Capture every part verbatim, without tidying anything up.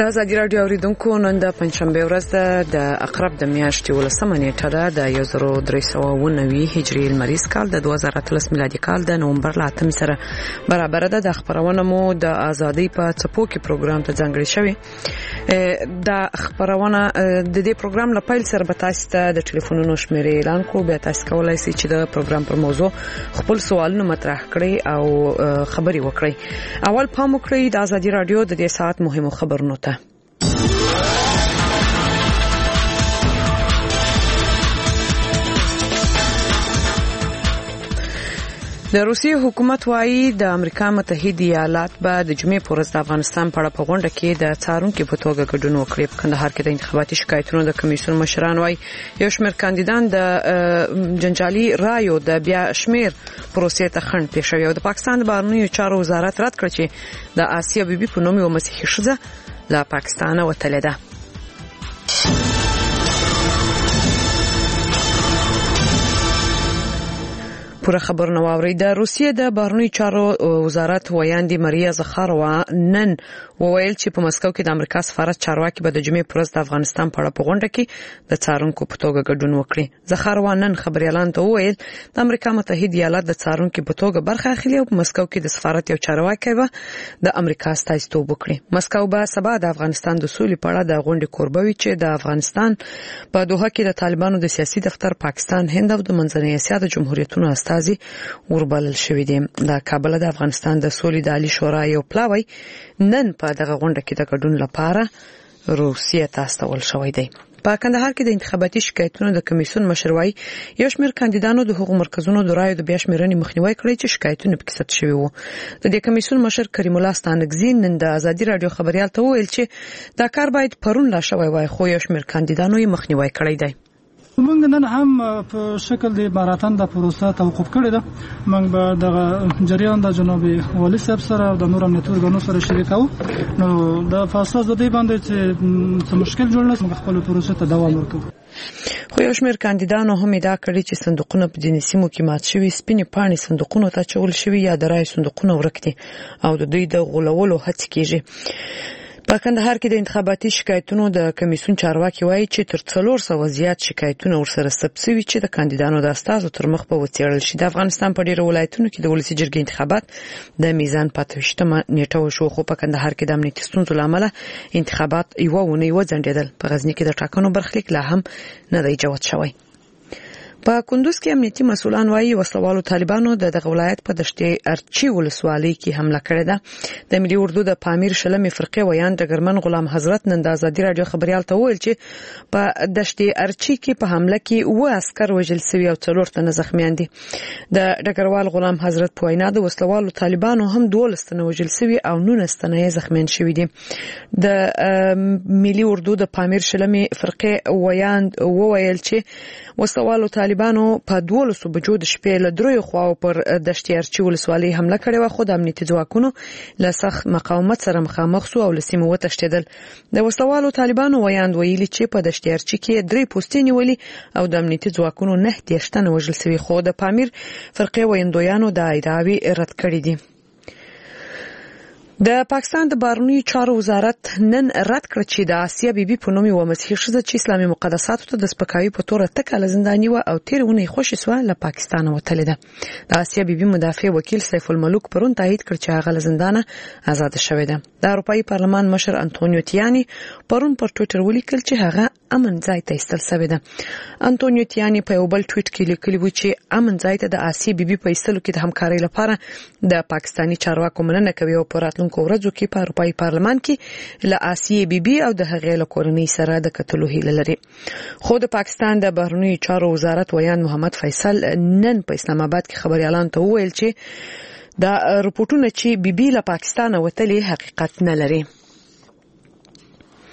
د ازادي راډیو اوریدونکو نن د پنځشنبه ورځ د اقرب د میاشتې ولسمه نیټه ده د یو زر درې سوه اووه نوي هجري لمریز کال د دوه زره اتلس میلادي کال د نومبر له اتمې سره برابر ده. د خبرونه مو د ازادي په څپو کې پروګرام ته ځانګړی شوی. د خبرونه د دې پروګرام له پیل سره به تاسو ته د ټلیفونونو شمیرې اعلان کوو. بیا تاسو کولای شئ چې د پروګرام پر موضوع خپل سوالونه مطرح کړئ او خبري وکړئ. اول پام وکړئ د ازادي راډیو د دې ساعت مهمو خبرونو ته. د روسیې حکومت وايي د امریکا متحده ایالات به د جمعې په ورځ د افغانستان په اړه په غونډه کې د څارونکو په توګه ګډون وکړي. په کندهار کې د انتخاباتي شکایتونو د کمیسیون مشران وايي یو شمېر کاندیدان د جنجالي رایو د بیا شمېر پروسې ته خنډ پېښوي او د پاکستان د بهرنیو چارو وزارت رد کړ چې د آسیا بیبي په نوم یو مسیحي ښځه له پاکستان وتلې ده. پوره خبرونه واوري. د روسیې د بهرنیو چارو وزارت ویاندې ماریا زخاروا نن وویل چې په مسکو کې د امریکا سفارت چارواکي به د جمعې پر ورځ د افغانستان په اړه په غونډه کې د څارونکو په توګه ګډون وکړي. زخاروا نن خبريالان ته وویل د امریکا متحده ایالات د څارونکو په توګه برخه اخلي او په مسکو کې د سفارت یو چارواکي به د امریکا استازیتوب وکړي. مسکو به سبا د افغانستان د سولې په اړه د غونډې کوربه وي چې د افغانستان په دوحه کې د طالبانو د سیاسي دفتر، پاکستان، هند او د منځنۍ اسیا د جمهوریتونو استازي وربلل شوی دی. د کابل د افغانستان د سولې د عالی شورا یو پلاوی نن په دغه غونډه کې د ګډون لپاره روسیې ته استول شوی دی. په کندهار کې د انتخاباتي شکایتونو د کمیسیون مشروعي یو شمېر کاندیدانو د حقوق مرکزونو د رایو د بیا شمېرنې مخنیوي کړی چې شکایتونه پکې ثبت شوي وو. د دې کمیسیون مشر کریم الله ستانکزی نن د ازادي راډیو خبريال ته وویل چې دا کار باید پرون لا شوی وای خو یو شمېر کاندیدانو یې مخنیوي کړی دی. موږ نن هم په شکل د ماراتون د پروسه توقف کړی ده. موږ به د جریان د جناب والي صاحب سره او د نور امنیتي ارګانونو سره شریکو. نو د فاصله زده باندې چې څه مشکل جوړ نه موږ خپل پروسه ته دوام ورکوو. خو یو شمېر کاندیدانو هم ادعا کړې چې صندوقونه په ځینې سیمو کې مات شوي، سپینې پاڼې صندوقونو ته اچول شوي یا د رایو صندوقونه ورک دي او د دوی د غولولو هڅې کېږي. په کندهار کې د انتخاباتي شکایتونو د کمیسیون چارواکي وایي چې تر څلور سوه زیات شکایتونه ورسره ثبت شوي چې د کاندیدانو د استازو تر مخ به وڅېړل شي. د افغانستان په ډیرو ولایتونو کې د ولسي جرګې انتخابات د میزان په اته ویشتمه نیټه وشو خو په کندهار کې د امنیتي ستونزو له امله انتخابات یوه اونۍ وځنډېدل. په غزني کې د ټاکنو برخلیک لا هم نه دی جوت شوی. په کندوز کې امنیتي مسؤلان وايي وسلوالو طالبانو د دغه ولایت په دشتې ارچي ولسوالۍ کې حمله کړې ده. د ملي اردو د پامیر شلمې فرقې ویان ډګرمن غلام حضرت نن د ازادي راډیو خبريال ته وویل چې په دشتې ارچي کې په حمله کې اوه عسكر وژل شوي او څلور تنه زخمیان دي. د ډګروال غلام حضرت په وینا د وسلوالو طالبانو هم دولس تنه وژل شوي او نولس تنه زخمیان شوي دي. د ملي اردو د پامیر شلمې فرقې ویان وویل چې وسلوالو طالبانو په دولسو بجو د شپې له دریو خواو پر دشتې ارچي ولسوالۍ حمله کړې وه خو د امنیتي ځواکونو له سخت مقاومت سره مخامخ شو او له سیمې وتښتېدل. د وسلوالو طالبانو ویاند ویلي چې په دشتې ارچي کې درې پوستې نیولې او د امنیتي ځواکونو نه دېرش تنه وژل شوي خو د پامیر فرقې ویندویانو د ادعاوې رد کړې دي. د پاکستان د بهرنیو چارو وزارت نن رد کړ چې د آسیا بیبي په نوم یو مسیحي ښځه چې اسلامي مقدساتو ته د سپکاوي په تور ټکه لزنداني و او تیر ونی خوشي سو له پاکستان وتلې ده. د آسیا بیبي مدافع وکیل سیف الملوک پرون تایید کړ چې هغه لزندانه آزاد شوې ده. د اروپאי پارلمان مشر انټونیو تیانی پرون پر ټوئیټر ولیکل چې هغه امن ځای ته ایستل شوې ده. انټونیو تیانی په یو بل ټوئیټ کې لیکلی و چې امن ځای ته د آسیا بیبي په ایستلو کې د همکارۍ لپاره د پاکستاني چارواکو مننه کوي او پر راتلونکو ورځو کې په اروپאי پارلمان کې له آسیا بیبي او د هغې له کورنۍ سره د کتلو هیله لري. خو د پاکستان د بهرنیو چارو وزارت ویان محمد فیصل نن په اسلام آباد کې خبريالان ته وویل چې دا رپورټونه چې بیبي له پاکستان وتلې حقیقت نه لري.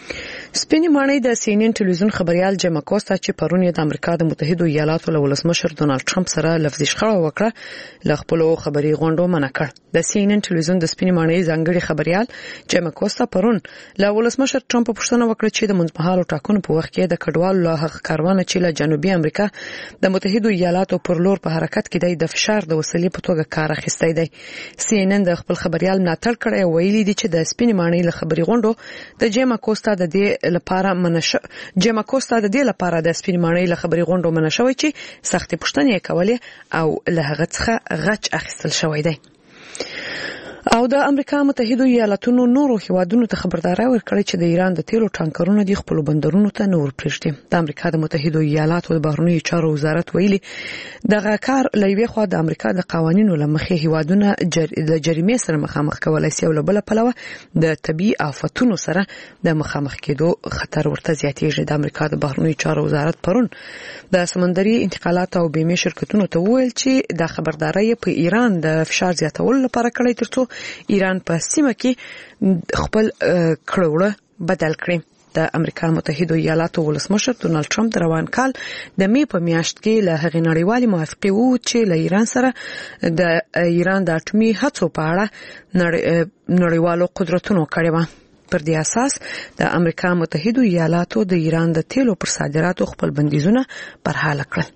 سپینې ماڼۍ د سی ان ان ټلویزیون خبريال جیم اکوستا چې پرون د امریکا د متحده ایالاتو له ولسمشر ډونالد ټرمپ سره لفظي شخړه وکړه ل خپل خبري غونډو منع کړ د سی ان ان ټلویزیون د سپینې ماڼۍ ځانګړي خبريال جیم اکوستا پرون له ولسمشر ټرمپ پوښتنه وکړه چې د منځمهالو ټاکنو په وخت کې د کډوالو له حق کاروان چې له جنوبي امریکا د متحده ایالاتو پر لور په حرکت کې د فشار د وسیلې په توګه کار اخیستی دی سی ان ان د خپل خبريال ملاتړ کړی ویلي دی چې د سپینې ماڼۍ له خبري غونډو د جیم اکوستا د دې لپاره منش جیم اکوستا د دې لپاره د سپینې ماڼۍ له خبري غونډو منشوي چې سختي پوښتنې کولې او له هغه څخه غچ اخیستل شوی دی او د امریکا متحده ایالاتونو نورو هیوادونو ته خبرداري ورکړې چې د ایران د تیلو ټانکرونو د خپل بندرونو ته نور پرېږدي د امریکا د متحده ایالاتو د بهرنیو چارو وزارت ویلي دغه کار لوي خو د امریکا د قوانینو لمخې هیوادونه جر... د جریمې سره مخامخ کولای شي او بل پلوه د طبي آفتونو سره د مخامخ کېدو خطر ورته زیاتېږي د امریکا د بهرنیو چارو وزارت پرون د سمندري انتقالات او بیمه شرکتونو ته وویل چې د خبرداري په ایران د فشار زیاتولو لپاره کړی ترڅو ایران په سیمه کې خپل کړوړه بدل کړي د امریکا متحده ایالاتو ولسمشر ډونالد ټرمپ د روان کال د می په میاشت کې له هغې نړیوالې موافقې وو چې له ایران سره د ایران د اټومي هڅو په اړه نړیوالو قدرتونو کړی و پر دې اساس د امریکا متحده ایالاتو د ایران د تیلو پر صادراتو خپل بندیزونه برحاله کړل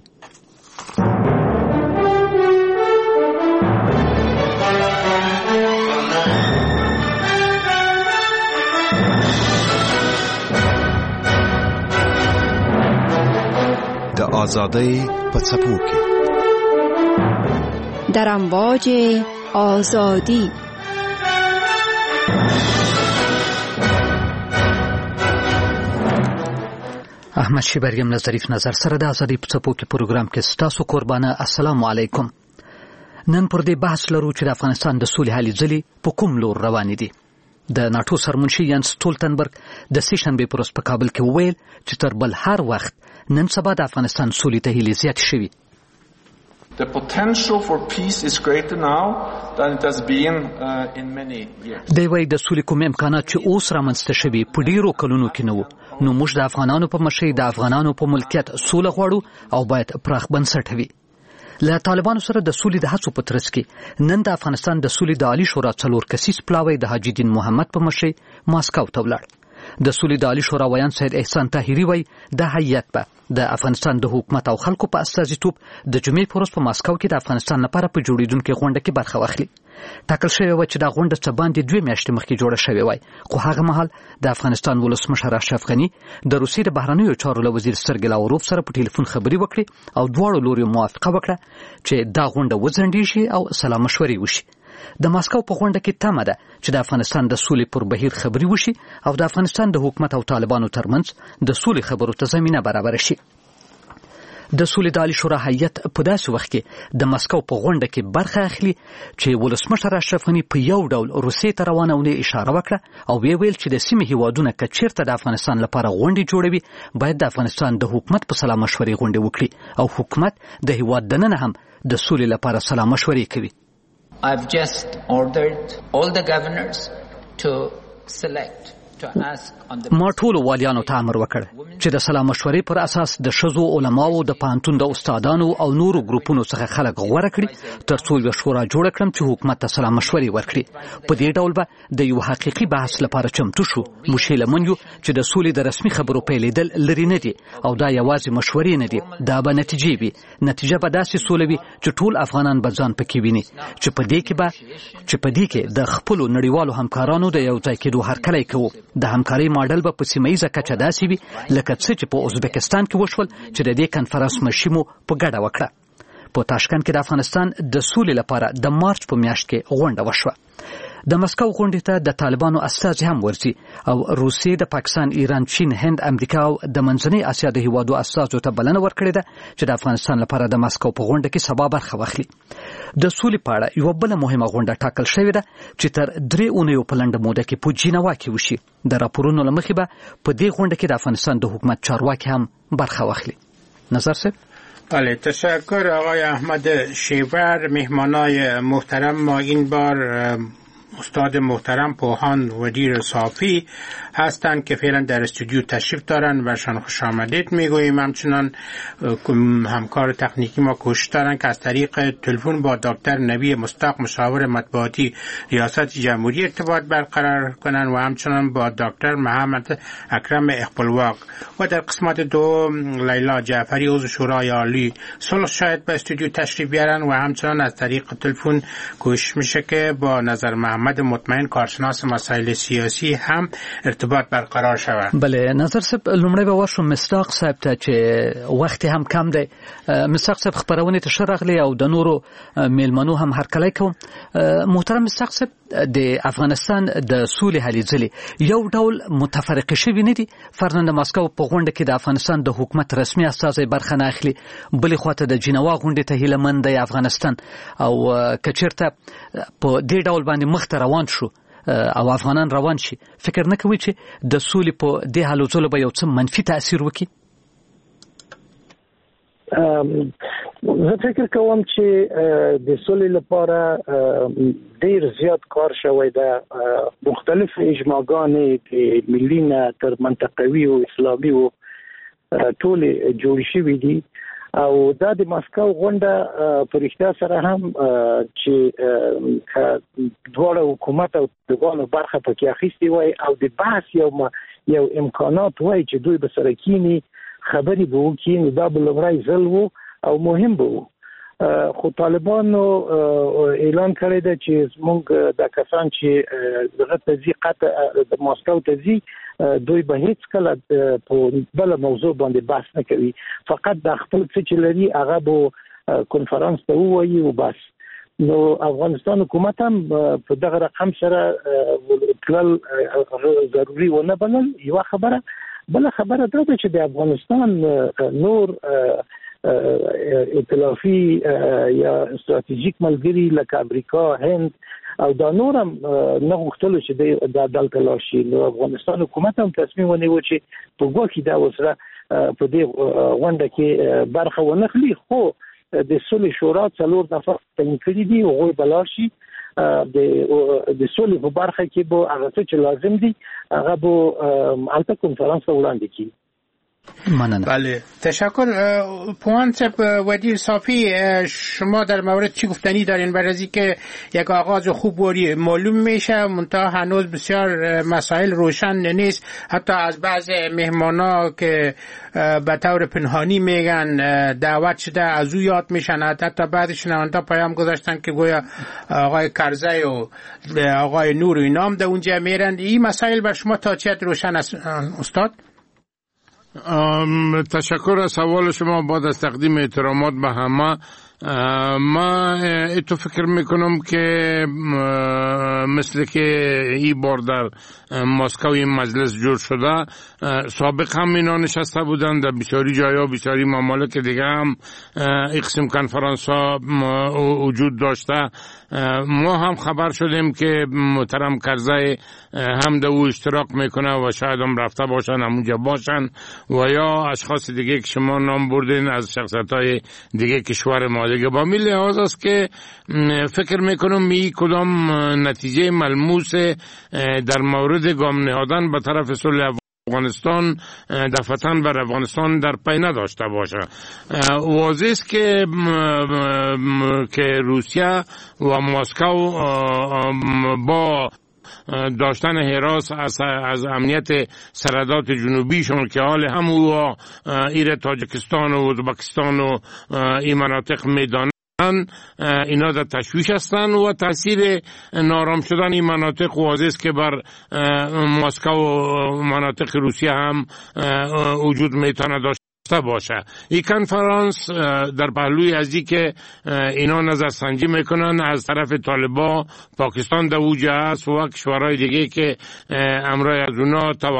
د آزادۍ په څپو کې در امواج آزادی احمد شیبریم ظریف نظر سره د آزادۍ په څپو کې پروګرام کې ستاسو قربانه السلام علیکم نن پر دې بحث لرو چې د افغانستان د سولې هلې ځلې په کوم لور روانې دي د ناتو سرمنشي یانس سټولتنبرګ د سې شنبې پر ورځ په کابل کې وویل چې تر بل هر وخت نن سبا د افغانستان سولې ته هیلې زیاتې شوي The potential for peace is greater now than it has been uh, in many years. دی وايي د سولې کوم امکانات چې اوس رامنځته شوي په ډیرو کلونو کې نه وو نو موږ د افغانانو په مشرۍ د افغانانو په ملکیت سوله غواړو او باید پراخ بنسټه وي له طالبانو سره د سولې د هڅو په ترڅ کې نن د افغانستان د سولې د عالی شورا څلور کسیز پلاوی د حاجی دین محمد په مشرۍ ماسکو ته ولاړ د سولې د عالی شورا ویان سید احسان طاهری وای د هیئت به د افغانستان د حکومت او خلکو په استازیتوب د جمعې په ورځ په ماسکو کې د افغانستان لپاره په جوړیدونکو غونډه کې برخه واخلي ټاکل شوی و چې دا غونډه څه باندې دوه میاشتې مخکې جوړه شوې وای خو هغه مهال د افغانستان ولسمشر اشرف غنی د روسیې د بهرنیو چارو له وزیر سرګی لاوروف سره په ټلیفون خبري وکړي او دواړو لوري موافقه وکړه چې دا غونډه وځنډیږي او سلام مشورې وشي د ماسکو په غونډه کې تمه ده چې د افغانستان د سولې پر بهیر خبري وشي او د افغانستان د حکومت او طالبانو ترمنځ د سولې خبرو ته زمينه برابر شي د سولې د عالی شورا هیئت په داسې وخت کې د ماسکو په غونډه کې برخه اخلي چې ولسمشر اشرف غنی په یو ډول روسیې ته روانونه اشاره وکړه او ویل چې د سیمې هیوادونه که چیرته د افغانستان لپاره غونډې جوړوي باید د افغانستان د حکومت په سلام مشورې غونډې وکړي او حکومت د هیواد دننه هم د سولې لپاره سلام مشورې کوي I've just ordered all the governors to select to ask on the ما ټول والیانو ته امر وکړ چې د سلام مشورې پر اساس د شذو علماو د پانتون د استادانو او نورو ګروپونو څخه خلک غوړه کړي ترڅو یو شورا جوړ کړم چې حکومت ته سلام مشورې ورکړي په دې ډول به د یو حقيقي بحث لپاره چمتو شو مشیل منجو چې د سولې د رسمي خبرو پیلېدل لري نه دي او دا یوازې مشورې نه دي دا به نتیجې وي نتیجه به داسې سولوي چې ټول افغانان به ځان پکې ویني چې په دې کې به چې په دې کې د خپل نړیوالو همکارانو د یو ځای کېدو هرکلی کوو د همکارۍ ماډل به په سیمه کچه داسې وي لکه څه چې په ازبکستان کې وشول چې د دې کنفرانس مشر مو په ګډه وکړه په تاشکند کې د افغانستان د سولې لپاره د مارچ په میاشت کې غونډه وشوه د مسکو غونډې ته د طالبانو استازي هم ورځي او روسیې د پاکستان ایران چین هند امریکا او د منځنۍ اسیا د هیوادو استازو ته بلنه ورکړې ده چې د افغانستان لپاره د مسکو په غونډه کې سبا برخه واخلي د سولې په اړه یو بل مهمه غونډه ټاکل شوې ده چې تر درې اونیو په لنډه موده کې په جنیوا کې وشي د راپورونو له مخې به په دې غونډه کې د افغانستان د حکومت چارواکي هم برخه واخلي نظر صاحب بله تشکر آقای احمد شیور. مهمانای محترم ما این بار استاد محترم پوهان ودیر صافی هستند که فعلا در استودیو تشریف دارن و شان خوش آمدید میگوییم. همچنان همکار تکنیکی ما کوشش دارن که از طریق تلفن با دکتر نبی مصداق مشاور مطبوعاتی ریاست جمهوری ارتباط برقرار کنن و همچنان با دکتر محمد اکرم اقبالواق و در قسمت دو لیلا جعفری عضو شورای عالی صلح شاید به استودیو تشریف بیارن و همچنان از طریق تلفن کوشش میشه که با نظر محمد مطمئن کارشناس مسائل سیاسی هم ارتباط برقرار شود. بله نظر صاحب لومړی به وشو مصداق صاحب ته چې وخت هم کم دی. مصداق صاحب خبرونه ته شرغلی او د نورو میلمنو هم هرکلی کوم. محترم مصداق صاحب د افغانستان د سولې هلې ځلې یو ډول متفرقه شوي نه دي. فرضاً د ماسکو په غونډه کې د افغانستان د حکومت رسمي استازی برخه نه اخلي، بلې خواته د جنوا غونډې ته هیله مند دی افغانستان، او که چېرته په دې ډول باندې مخته روان شو او افغانان روان شي، فکر نه کوي چې د سولې په دې هلو ځلو به یو څه منفي تاثیر وکړي؟ زه فکر کوم چې د سولې لپاره ډیر زیات کار شوی دی. مختلف اجماعګانې د ملي نه تر منطقوي او اسلامي او ټول جوړ شوي دي، او دا د ماسکو غونډه په رښتیا سره هم چې دواړه حکومت او دواړه برخه پکې اخیستي وای او د بحث یو یو امکانات وای چې دوی به سره کینی خبرې به وکړي، دا به لومړی ځل و او مهم به و. خو طالبانو اعلان کړی دی چې موږ د کسان چې دغه تزي قطع د ماسکو تزي دوی به هیڅ کله په بل موضوع باندې بحث نه کوي، فقط د خپل څه چې لري هغه به کنفرانس ته ووایي او بس. نو افغانستان حکومت هم په دغه رقم سره تلل ضروري ونه بلل. یو خبره بل خبره دا ده چې د افغانستان نور ائتلافي یا استراتیژیک ملګري لکه امریکا، هند او دا نور هم نه غوښتل چې د دلته لاړ شي. نو افغانستان حکومت هم تصمیم ونیو چې په ګواکې دا وسره په دې غونډه کې برخه ونه اخلي، خو د صلح شورا څلور نفر تعیین کړي دي او هغوی به لاړ شي د د صلح په برخه کې به هغه څه چې لازم دي هغه به هلته کنفرانس ته وړاندې کړي. ممنون. بله تشکر. پوان صاحب ودیر صافی، شما در مورد چی گفتنی دارین؟ برای از اینکه یک آغاز خوب وری معلوم میشه، منتها هنوز بسیار مسائل روشن نیست. حتی از بعض مهمانا که به طور پنهانی میگن دعوت شده از او یاد میشن، حتی بعضی شنونده پیام گذاشتن که گویا آقای کرزی و آقای نور و اینام در اونجا میرن. این مسائل بر شما تا چه حد روشن است استاد؟ تشکر از سوال شما. بعد از تقدیم احترامات به همه، ما اتو فکر میکنم که مثل که ای بار در مسکو این مجلس جور شده، سابق هم اینا نشسته بودن در بسیاری جایا، بسیاری ممالک دیگه هم اقسم کنفرانس ها وجود داشته. ما هم خبر شدیم که محترم کرزی هم در او اشتراک میکنه و شاید هم رفته باشن همونجا باشن، و یا اشخاص دیگه که شما نام بردین از شخصیت های دیگه کشور ما دیگه. با می لحاظ است که فکر میکنم می کدام نتیجه ملموس در مورد گام نهادن به طرف صلح افغانستان دفعتاً بر افغانستان در پی نداشته باشه. واضح است که که روسیه و مسکو با داشتن حراس از, از امنیت سرحدات جنوبیشون که حال هم و ایر تاجکستان و ازبکستان و این مناطق میدانن، اینا در تشویش هستن و تاثیر نارام شدن این مناطق واضح است که بر مسکو و مناطق روسیه هم وجود میتونه داشته باشه. این کنفرانس در پهلوی از این که اینا نظرسنجی میکنن از طرف طالبان، پاکستان در اوجه است و کشورهای دیگه که امرای از اونا توام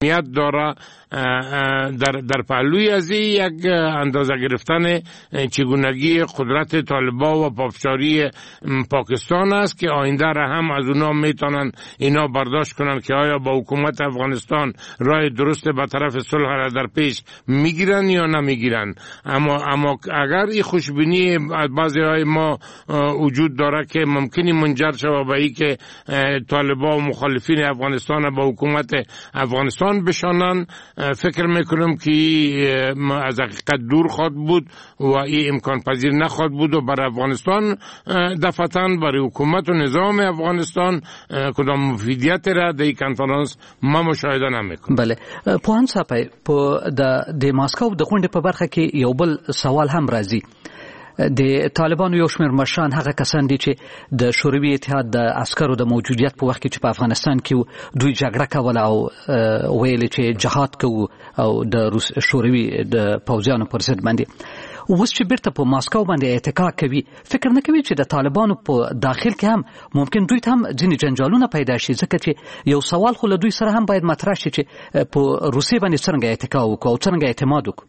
میاد داره در در پهلوی از یک اندازه گرفتن چگونگی قدرت طالبان و پافشاری پاکستان است که آینده را هم از اونا میتونن اینا برداشت کنن که آیا با حکومت افغانستان راه درست به طرف صلح را در پیش میگیرن یا نمیگیرن. اما اما اگر این خوشبینی بعضی های ما وجود داره که ممکنی منجر شود به این که طالبان و مخالفین افغانستان با حکومت افغانستان بشانن، فکر میکنم که از حقیقت دور خواهد بود و این امکان پذیر نخواهد بود و برای افغانستان دفعتاً برای حکومت و نظام افغانستان کدام مفیدیت را در این کنفرانس ما مشاهده نمیکنم. بله پوهان صاحب په د ماسکو د غونډې په برخه کې یو بل سوال هم راځي. د طالبانو یو شمېر مشران هغه کسان دي چې د شوروي اتحاد د عسکرو د موجودیت په وخت کې چې په افغانستان کې دوی جګړه کوله او ویل چې جهاد کوو او د روس شوروي د پوځیانو پر ضد باندې اوس چې بیرته په ماسکو باندې اتکا کوي، فکر نه کوي چې د طالبانو په داخل کې هم ممکن دوی ته هم ځینې جنجالونه پیدا شي؟ ځکه چې یو سوال خو له دوی سره هم باید مطرح شي چې په روسیې باندې څرنګه اتکا وکړو او څرنګه اعتماد وکړو.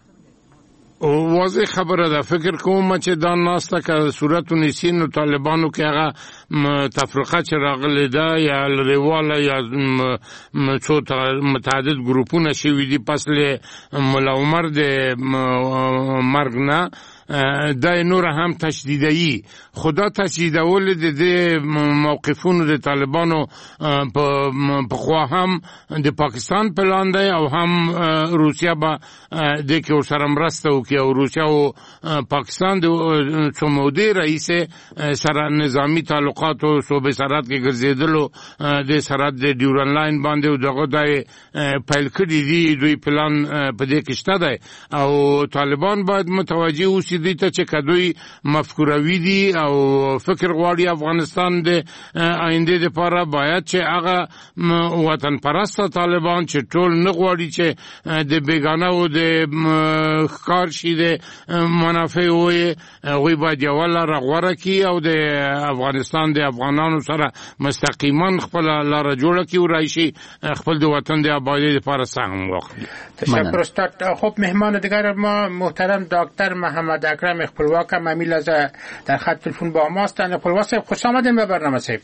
واضح خبره ده. فکر کوم چې دا ناسته که صورت ونیسي نو طالبانو کې هغه تفرقه چې راغلی ده یا لرېواله یا څو متعدد ګروپونه شوي دي پس له ملا عمر د مرګ نه دا نور هم تشدیدایی خدا تشدیدول د دې موقفونو د طالبانو په خوا هم د پاکستان پلان دی او هم روسیا به د کې ورسره مرسته وکړي او روسیا او پاکستان د څو مودې رئیس سره نظامی تعلقات او صوبې سرحد کې ګرځېدلو د سرحد د ډیورن لاین باندې او دغه د پیل کړي دي دوی پلان په دې کې شته دی او طالبان باید متوجه اوسي دي ته چې کدوی مفکوروي دي او فکر غواړي افغانستان د آینده لپاره باید چې هغه وطن پرسته طالبان چې ټول نه غواړي چې د بیگانه او د ښکار شي د منافع وي هغوی باید یوه لاره غوره کړي او د افغانستان د افغانانو سره مستقیما خپل لاره جوړه کړي او راشي خپل د وطن د آبادی لپاره سهم واخلي. تشکر استاد. خب مهمان دیگر ما محترم دکتر محمد اکرم خپلواک ممیل از در خط تلفن با ما هستند. خپلواک صاحب خوش آمدین به برنامه صاحب.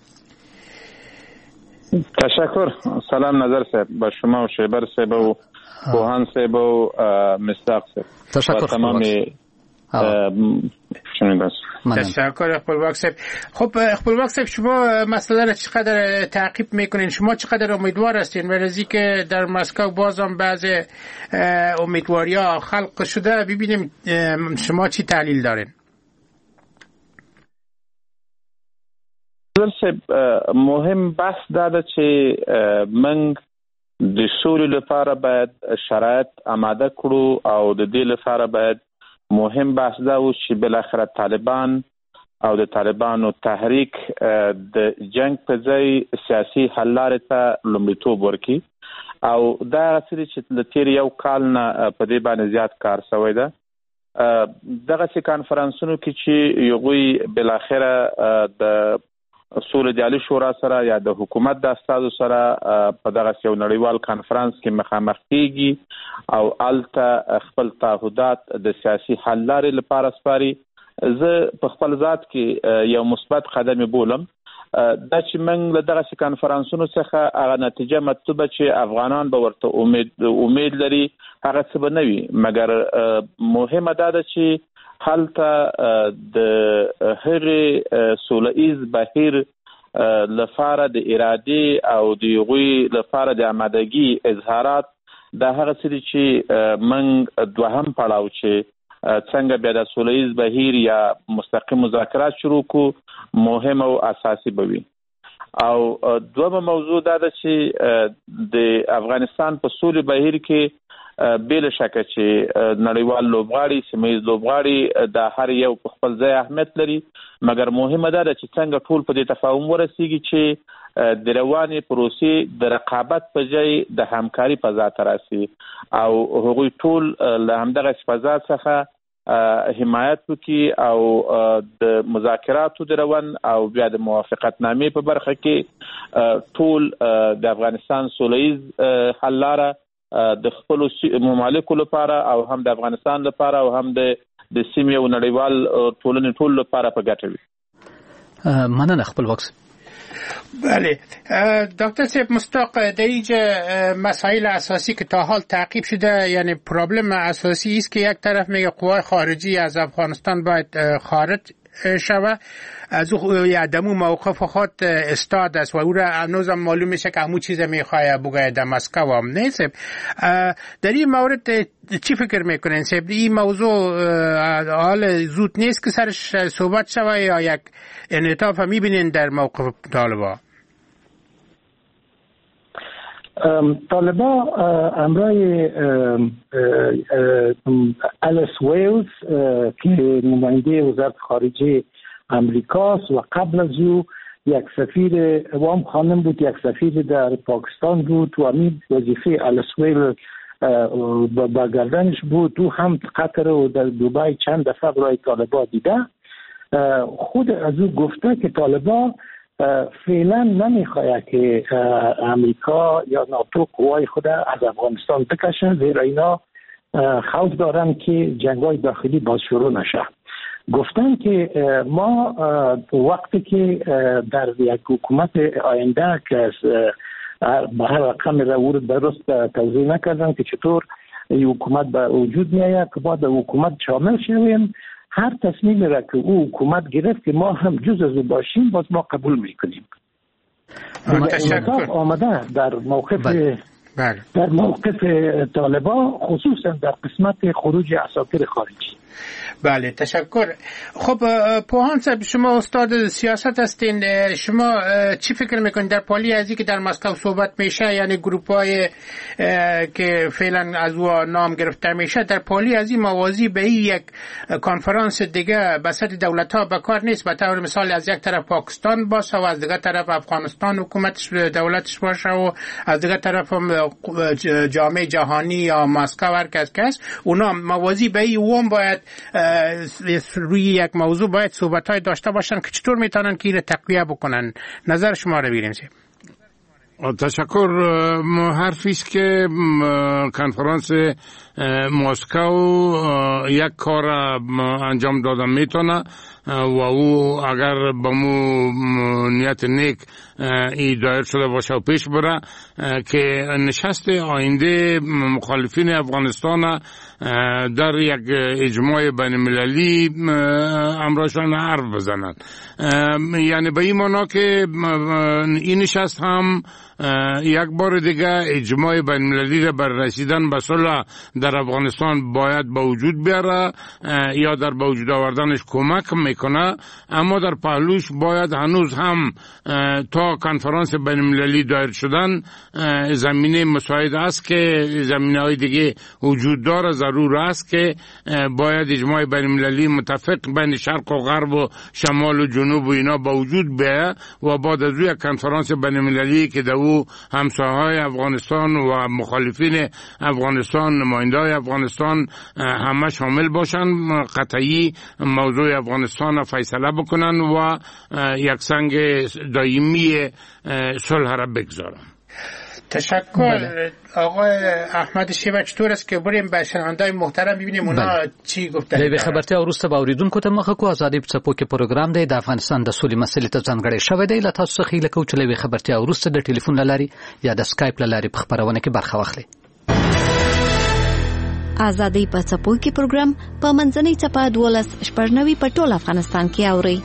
تشکر. سلام نظر صاحب با شما و شیبر صاحب و بوهان صاحب و مصداق صاحب. تشکر تمام تشکر خپلواک صاحب. خب خپلواک صاحب شما مسئله را چقدر تعقیب میکنین؟ شما چقدر امیدوار هستین به نزدیک که در مسکو بازم بعض امیدواری ها خلق شده؟ ببینیم شما چی تحلیل دارین؟ مهم بحث داده چې من د سولې لپاره باید شرایط آماده کړو او د دې لپاره باید مهم بحث دا و چې بالاخره طالبان او د طالبانو تحریک د جنگ په ځای سیاسي حل لارې ته لومړیتوب ورکړي او دا څه چې د تیر یو کال نه په دې باندې زیات کار شوی ده. دغسې کانفرانسونو کې چې هغوی بالاخره د سولې د عالي شورا سره یا د حکومت د استازو سره په دغسې یو نړیوال کانفرانس کې مخامخ کېږي او هلته خپل تعهدات د سیاسي حل لارې لپاره سپاري. زه په خپل ذات کې یو مثبت قدم بولم دا چې موږ له دغسې کانفرانسونو څخه هغه نتیجه مطلوبه چې افغانان به ورته امید امید لري هغه څه به نه وي، مګر مهمه دا ده چې هلته د هغې سوله ایز بهیر لپاره د ارادې او د هغوی لپاره د آمادګي اظهارات دا هغه څه دي چې موږ دوهم پړاو چې څنګه بیا د سوله ایز بهیر یا مستقیم مذاکرات شروع کو مهم او اساسي به وي. او دومره موضوع دا ده چې د افغانستان په سولې بهیر کې بل شکه چې نړیوال لوبغاړي سیمه‌ییز لوبغاړي د هر یو په خپل ځای اهمیت لري، مګر مهمه ده چې څنګه ټول په دې تفاهم ورسیږي چې د روانې پروسې د رقابت په ځای د همکاري فضا ته راسي او هغوی ټول له همدغه فضا څخه حمایت وکړي او د مذاکراتو د روان او بیا د موافقتنامې په برخه کې ټول د افغانستان سولهییز حل لاره د خپل ممالکو لپاره او هم د افغانستان لپاره او هم د د سیمې او نړیوال ټولنې ټول لپاره په ګټه وي. مننه خپل وخت. بله دکتر صاحب مستاق در اینجا مسائل اساسی که تا حال تعقیب شده، یعنی پرابلم اساسی است که یک طرف میگه قوای خارجی از افغانستان باید خارج شوه، از او عدم موقف خود استاد است و او را هنوز هم معلوم میشه که همون چیز میخواه بگه در مسکو هم نیست. در این مورد چی فکر میکنین سیب؟ این موضوع حال زود نیست که سرش صحبت شوه یا یک انعطاف میبینین در موقف طالبان؟ طالبان امرای الیس ویلز که نماینده وزارت خارجه امریکاست و قبل از او یک سفیر وام خانم بود، یک سفیر در پاکستان بود و همین وظیفه الیس ویلز با گردنش بود. او هم قطر و در دبی چند دفعه برای طالبان دیده. خود از او گفته که طالبان فعلا نمیخواد که امریکا یا ناتو قوای خود از افغانستان بکشن، زیرا اینا خوف دارن که جنگ‌های داخلی باز شروع نشه. گفتن که ما وقتی که در یک حکومت آینده که به هر رقم رو درست توضیح نکردن که چطور این حکومت به وجود میآید که ما در حکومت شامل شویم، هر تصمیم را که او حکومت گرفت که ما هم جز از او باشیم باز ما قبول میکنیم. تشکر. آمده در موقف بله. بله. در موقف طالبان خصوصا در قسمت خروج عساکر خارجی. بله تشکر. خب پوهان صاحب شما استاد سیاست هستین، شما چی فکر میکنید در پالی ازی که در مسکو صحبت میشه، یعنی گروپ های که فعلا از او نام گرفته میشه، در پالی ازی موازی به یک کنفرانس دیگه بسط دولت ها بکار نیست؟ به طور مثال از یک طرف پاکستان باشه و از دیگه طرف افغانستان حکومتش دولتش باشه و از دیگه طرف هم جامعه جهانی یا مسکو هر کس کس اونا موازی به این باید روی یک موضوع باید صحبت‌های داشته باشن که چطور میتونن که این تقویه بکنن. نظر شما رو بگیریم. تشکر. حرفی است که کنفرانس مسکو یک کار انجام دادن میتونه و او اگر به مو نیت نیک ای دایر شده باشه و پیش بره که نشست آینده مخالفین افغانستان در یک اجماع بین المللی امرشان حرف بزنند. یعنی به این معنا که این نشست هم یک بار دیگه اجماع بین المللی را بر رسیدن به صلح در افغانستان باید به وجود بیاره یا در به وجود آوردنش کمک میکنه، اما در پهلوش باید هنوز هم تا کنفرانس بین المللی دایر شدن زمینه مساعد است که زمینه های دیگه وجود داره. ضرور است که باید اجماع بین المللی متفق بین شرق و غرب و شمال و جنوب و اینا با وجود بیاید و بعد از یک کنفرانس بین المللی که در او همسایه‌های افغانستان و مخالفین افغانستان، نماینده‌های افغانستان همه شامل باشند، قطعی موضوع افغانستان فیصله بکنن و یک سنگ دائمی صلح را بگذارن. تشکر. آقای احمد شیبه چطور است که بریم به شنوندای محترم ببینیم اونا چی گفتن؟ لوي خبرتیا وروسته به اوریدونکو ته مخه کو ازادي په څپو کې پروګرام دی د افغانستان د سولې مسلې ته ځانګړی شوی دی. له تاسو څخه هیله کوم چې لوي خبرتیا وروسته د ټلیفون لاري یا د سکایپ لاري په خبرونه کې برخه واخلي. ازادي په څپو کې پروګرام په منځنۍ چپه دولس شپږنوي په ټول افغانستان کې اوري.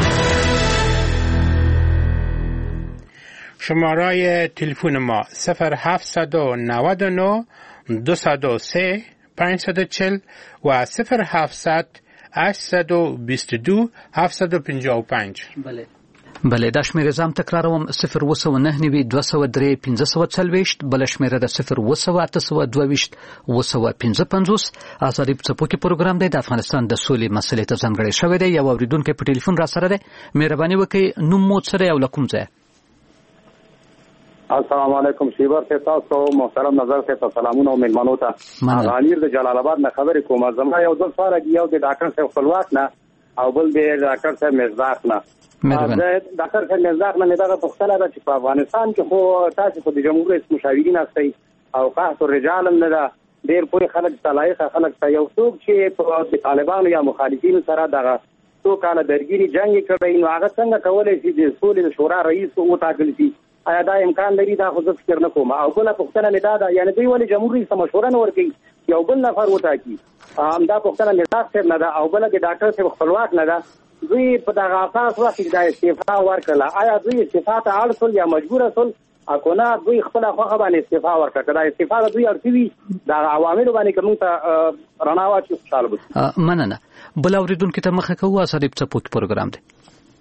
شماره تلفن ما صفر هفتصد و نود و نه دویست و سه پانصد و چهل و صفر هفتصد هشتصد و بیست و دو هفتصد و پنجاه و پنج. بله بله دا شمیره زم تکراروم صفر و سه و نه نوي دویست و درې پنځه سوه څلوېښت، بل شمیره د صفر و سه و اته سوه دوهویشت و سه و پنځه پنځوس. ازادي په څپو کې پروګرام دی د افغانستان د سولې مسلې ته ځانګړی شوی دی. یو اوریدونکو په ټلیفون را سره دی، مهرباني وکړئ نوم مو سره او لکم ځای. السلام علیکم شیبر سے تاسو محترم نظر سے سلامونه او مېلمنو ته غانیر د جلال آباد نه خبرې کوم. زما یو ځل سره یو د ډاکټر صاحب خپلواک نه او بل د ډاکټر صاحب مزداق نه. د ډاکټر صاحب مزداق نه دغه پوښتنه ده چې په افغانستان کې خو تاسو په جمهور رئیس مشاورین هستئ او قحط الرجال هم نه ده، ډېر پوره خلک صلاحیت خلک ته یو څوک چې په طالبانو یا مخالفینو سره دغه څو کاله درګیري جنگ کړی، نو هغه څنګه کولای شي د سولې شورا رئیس وټاکل شي؟ آیا دا امکان لري؟ دا خو زه فکر نه کوم. او بله پوښتنه مې دا ده، یعنې دوی ولې جمهور رئیس ته مشوره نه ورکوي یو بل نفر وټاکي؟ همدا پوښتنه مزداق صاحب نه ده. او بله د ډاکټر صاحب خپلواک نه ده، دوی په دغه اساس وخت کې دا استعفا ورکړله، آیا دوی استعفا ته اړ شول یا مجبور شول؟ اكو نه دوی خپل خوخه باندې استعفا ورکړه. دا استعفا د دوی اړتي دا عوامل باندې کوم ته رڼا واچي خوشاله بشي. مننه. بل اوریدونکو ته مخه کوو اساریب سپورت پروګرام دی.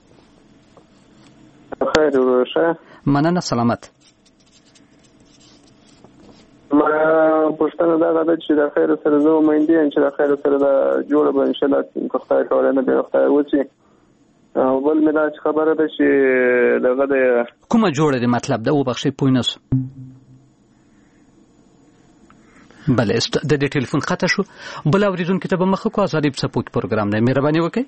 خیر ورشه. مننه سلامت. ما پښتنه دا غواړي چې د خیر سره زه ومندې چې د خیر سره د جوړ به ان شاء الله کوخته کولای نه به خدای وچی. او بل مې دا خبره ده چې دغه د کومه جوړه دی مطلب دا وبخښي پوینس. بله د دې ټلیفون خطا شو. بل اوریدونکو ته به مخه کو اساریب سپورت پروګرام دی. مهرباني وکړئ.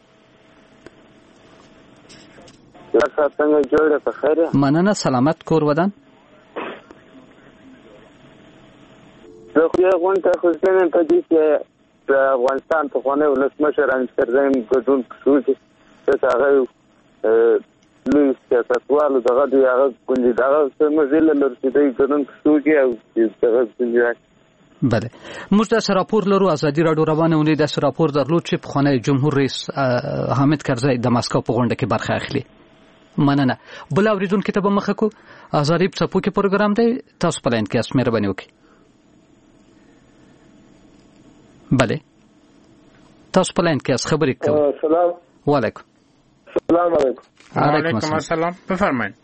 لکه څنګه جوړه په خیر. مننه سلامت کور ودان. زه خو یې غونډه خو ځنه په دې چې د افغانستان په خونه ولسمشر انصرزم ګډون کوي چې هغه لوی سیاستوالو دغه دی هغه کوندي دغه سمزل لرسیدي ګډون کوي او دغه څنګه. بله موږ د راپور لرو ازادي راډیو روانه ونی د راپور درلود چې په خونه جمهور رئیس حامد کرزی د ماسکو په غونډه کې برخه اخلي. مننه. بل اوریدونکو ته به مخه کو ازاریب سپورت پروګرام دی. تاسو په لاین کې اس مهرباني وکړئ. بله تاسو په لاین کې اس خبرې کوئ. سلام وعلیکم السلام علیکم. وعلیکم السلام. بفرمایئ.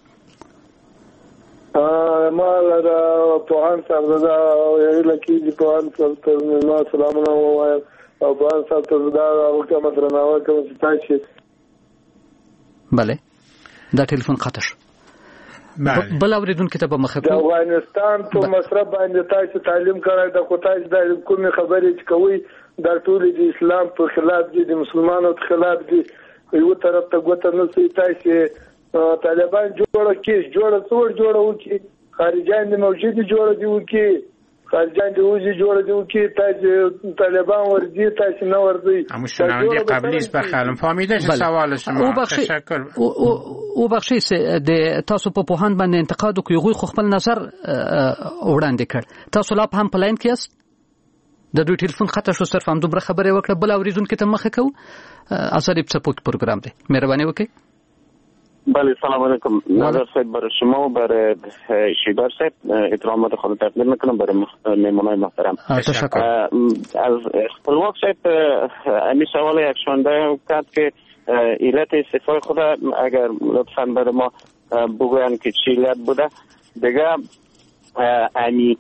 ما له پوهان صاحب دا یو لکه پوهان صاحب ته ما سلامونه وایم او پوهان صاحب ته دا وکړه مدرناوه کوم چې تاسو. بله دا ټلیفون خطا شو. بل اوریدونکو ته به مخه د افغانستان په مصرف باندې تاسو تعلیم کړی د کوتاج د کومې خبرې چې کوي د ټول د اسلام په خلاف دي، د مسلمانانو په خلاف دي. یو طرف ته ګوته نه سي تاسو طالبان جوړه کې جوړه څور جوړه وکي، خارجان د موجودي جوړه دی وکي، خارجان د وځي جوړه دی وکي، تاسو طالبان ورځي تاسو نه ورځي. اما شنونده قبلی است بخالم فهمیده چه سوال شما. تشکر. او بخشي د تاسو په پوهان باندې انتقاد کوي غوي خو خپل نظر وړاندې کړ. تاسو لا هم پلاین کېست د دوی ټلیفون خطا شو. صرف هم دومره خبره وکړه. بل اوریدونکو ته مخه کو اساریب سپورت پروګرام دی. مهرباني وکړئ. بله سلام علیکم. نظر صاحب برای شما و برای شیبر صاحب احترامات خود تقدیم میکنم برای مهمانای محترم. تشکر. از خپلواک صاحب امی سوال یک شانده کرد که علت استعفای خود اگر لطفاً برای ما بگوین که چی علت بوده. دیگه امی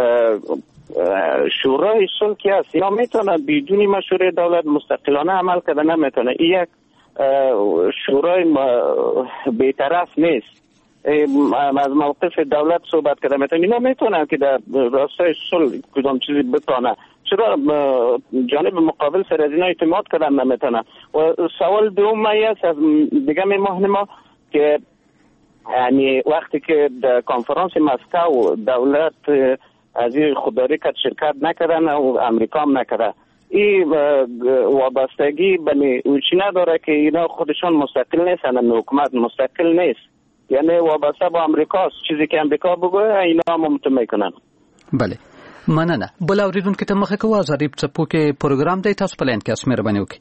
شورای صلح که هست اینا میتونه بدون مشوره دولت مستقلانه عمل کرده نمیتونه. یک شورای بی‌طرف نیست. از موقف دولت صحبت کرده میتونه اینا میتونه که در راستای صلح کدام چیزی بتونه. چرا جانب مقابل سر از اینا اعتماد کردن نمیتونه؟ و سوال دوم است از دیگه میمونه ما که یعنی وقتی که در کنفرانس مسکو دولت از این خودداری کرد شرکت نکردن و امریکا هم نکرده. این وابستگی به اوچی نداره که اینا خودشان مستقل نیستن، حکومت مستقل نیست، یعنی وابسته با امریکاست. چیزی که امریکا بگوه اینا هم ممتن میکنن. بله مننه. بل اوریدونکو ته مخه کوو ازاریب سپورت پروګرام دی. تاسو په لاین کې اس مهرباني وکړئ.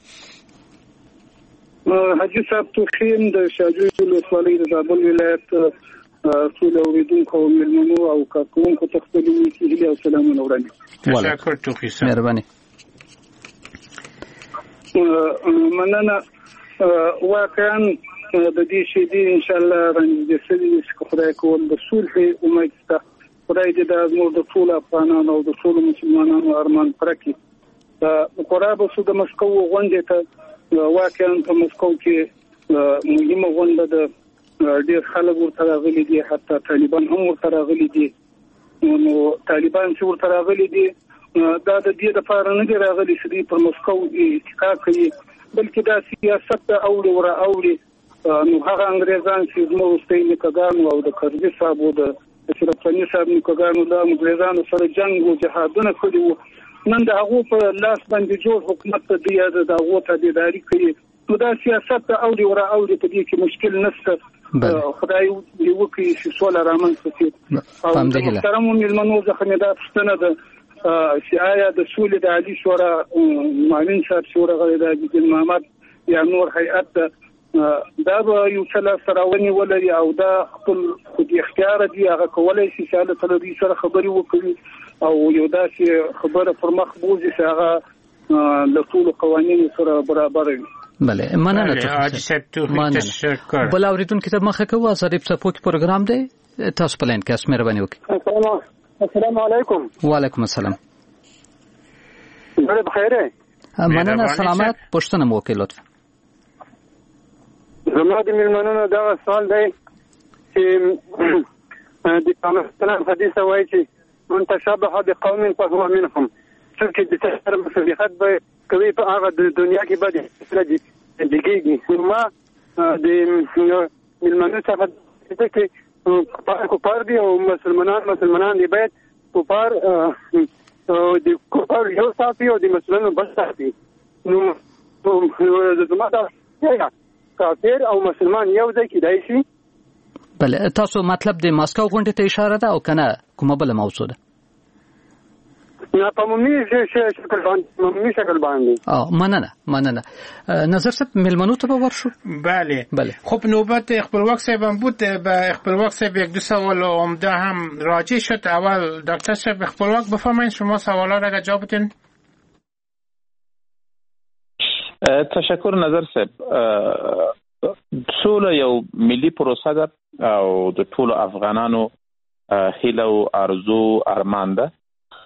حاجی صاحب توخیم د شاجوی ولسوالۍ د زابل ولایت ټول اوریدونکو او مېلمنو او کارکوونکو ته خپل هیلې او سلامونه وړاندې. تشکر توخی صاحب. مهرباني. مننه. واقعا د دې شی دی ان شاء الله باندې سړي چې خدای کول د صلح امید ته خدای دې د موږ د ټول افغانانو او د ټول مسلمانانو ارمان پرکې. قرابه سود مسکو غونډه ته واقعا په مسکو کې مهمه غونډه ده ډېر خلک ورته راغلي دي، حتی طالبان هم ورته راغلي دي. نو طالبان چې ورته راغلي دي دا د دې لپاره نه دي راغلي چې دوی پر مسکو اتکا کوي، بلکې دا سیاست ته اوړي ورا اوړي. نو هغه انګریزان چې زموږ وروستي نیکګانو او د کرزي صاحب او د اشرف غني صاحب نیکګانو له انګریزانو سره جنګ او جهادونه کړي وو، نن د هغو په لاس باندې جوړ حکومت ته دی د هغو تابعداري کوي. نو دا سیاست ته اوړي ورا اوړي، په دې کې مشکل نشته. خدای دې وکړي چې سوله رامنځته شي. او د محترمو مېلمنو څخه مې دا پوښتنه ده چې آیا د سولې د عالي شورا معاون صاحب چې ورغلی د عبدالجلیل محمد یا نور هیئت ده، دا به یو څه لاسته راوړنې ولري او دا خپل خودي اختیار دي، هغه کولی شي چې الله تعالی دوی سره خبرې وکړي او یو داسې خبره پر مخ بوځي چې هغه له ټولو قوانینو سره برابر وي. بله مننه تشکر. بل اوریدونکو ته مخه کوو ظریف سپوک پروګرام دی، تاسو په لاین کې اس مهرباني وکړئ. السلام علیکم. وعلیکم السلام. ډېر بخیر. مننه سلامت. پوښتنه مو وکړئ لطفا. زما د مېلمنونو دغه سوال دی چې د پیغمبر اسلام حدیث وایي چې من تشابه بقوم فهو منهم، څوک چې د سره مشابهت به کوي په هغه د دنیا کې به د ډیږي. نو ما د مېلمنو څخه چې کفار دي او مسلمانان مسلمانان دي، باید کفار د کفار یو ساتي او د مسلمانانو بل ساتي. نو زما دا کافر او مسلمان یو ځای کېدای شي. بله تاسو مطلب د ماسکو غونډې ته اشاره ده او کنه کومه بله موضوع ده؟ نه په عمومي شکل باندې عمومي شکل باندې. اه مننه مننه. نظر صاحب مېلمنو ته به ورشو. بله بله. خب نوبت خپلواک صاحب هم بود، به خپلواک صاحب یک دو سوال عمده هم راجع شد. اول دکتر صاحب خپلواک بفرمایید شما سوالا را جواب بدین. تشکر نظر صاحب. سوله یو ملي پروسه ده او د ټولو افغانانو هیله او ارزو ارمان ده.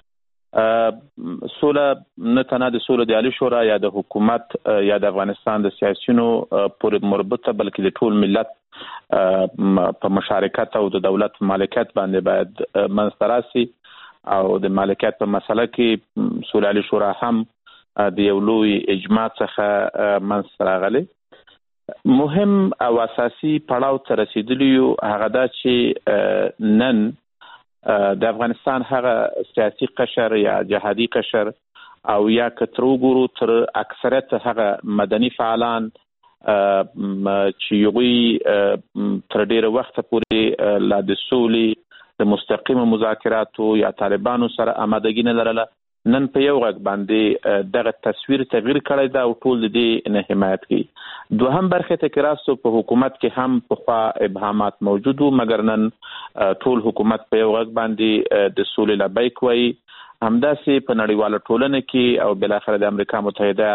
سوله نه تنها د سوله د عالی شورا یا د حکومت یا د افغانستان د سیاسيونو پورې مربوطه، بلکې د ټول ملت په مشارکت او د دولت مالکیت باندې باید منځته راسي. او د مالکیت په مسله کې سوله عالی شورا هم د یو لوی اجماع څخه منځته راغلی. مهم او اساسي پړاو ته رسیدلی یو هغه دا چې نن د افغانستان هغه سیاسي قشر یا جهادي قشر او یا کترو ګورو تر اکثریت هغه مدني فعالان چې یوغي تر ډیره وخت پورې لا د سولې د مستقیم مذاکراتو یا طالبانو سره آمادګي نه لرله، نن په یو غږ باندې دغه تصویر تغییر کړی دا او ټول دې نه حمایت کوي. دوهم برخه ته کې راستو په حکومت کې هم پخوا ابهامات موجود وو، مګر نن ټول حکومت په یو غږ باندې د سولې لبیک وایي. همداسې په نړیواله ټولنه کې او بالاخره د امریکا متحده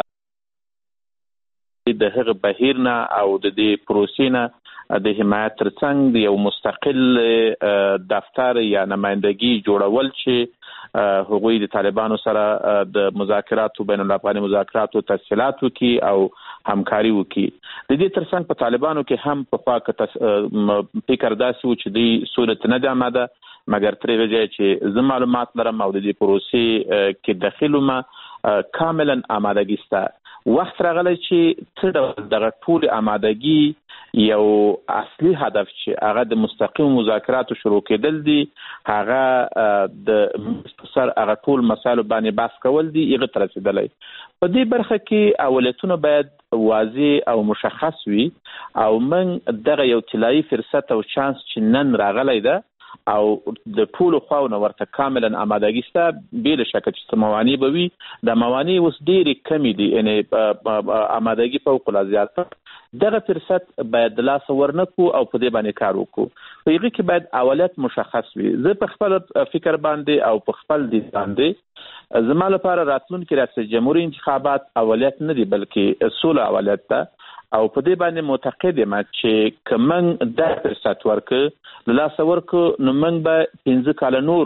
د هغه بهیر نه او د دې پروسې نه د حمایت ترڅنګ د یو مستقل دفتر یا نمائندګي جوړول چې هغوی د طالبانو سره د مذاکراتو بین الافغاني مذاکراتو تفصیلات وکړي او همکاري وکړي. د دې ترڅنګ په طالبانو کې هم په خوا کې فکر داسې و چې دوی سولې ته نه دي آماده، مګر ترې وجه چې زه معلومات لرم او د دې پروسې کې داخل وم کاملا آمادګي سته. وخت راغلی چې څه ډول دغه ټول آمادګي یو اصلي هدف چې هغه د مستقیم مذاکراتو شروع کېدل دي، هغه د سر هغه ټول مسایلو باندې بحث کول دي، هغه تر رسیدلی. په دې برخه کې اولتونه باید واضح او مشخص وي او من دغه یو طلایي فرصت او چانس چې نن راغلی ده او د ټولو خواونو ورته کاملا آمادګي سته، بې شکه چې موانع به وي. د موانع اوس ډېرې کمې دي، یعنې آمادګي فوق العاده. دغه فرصت باید د لاسه ورنکړو او په دې باندې کار وکړو. په هغې کې باید اولت مشخص وي. زه په خپل فکر باندې او په خپل دید باندې زما لپاره راتلونکي ریاست جمهوري انتخابات اولت نه دي، بلکې سوله اولت ده. او په دې باندې معتقد یم چې کمن د فرصت ورکه له لاس ورکه نو موږ به پنځه کال نور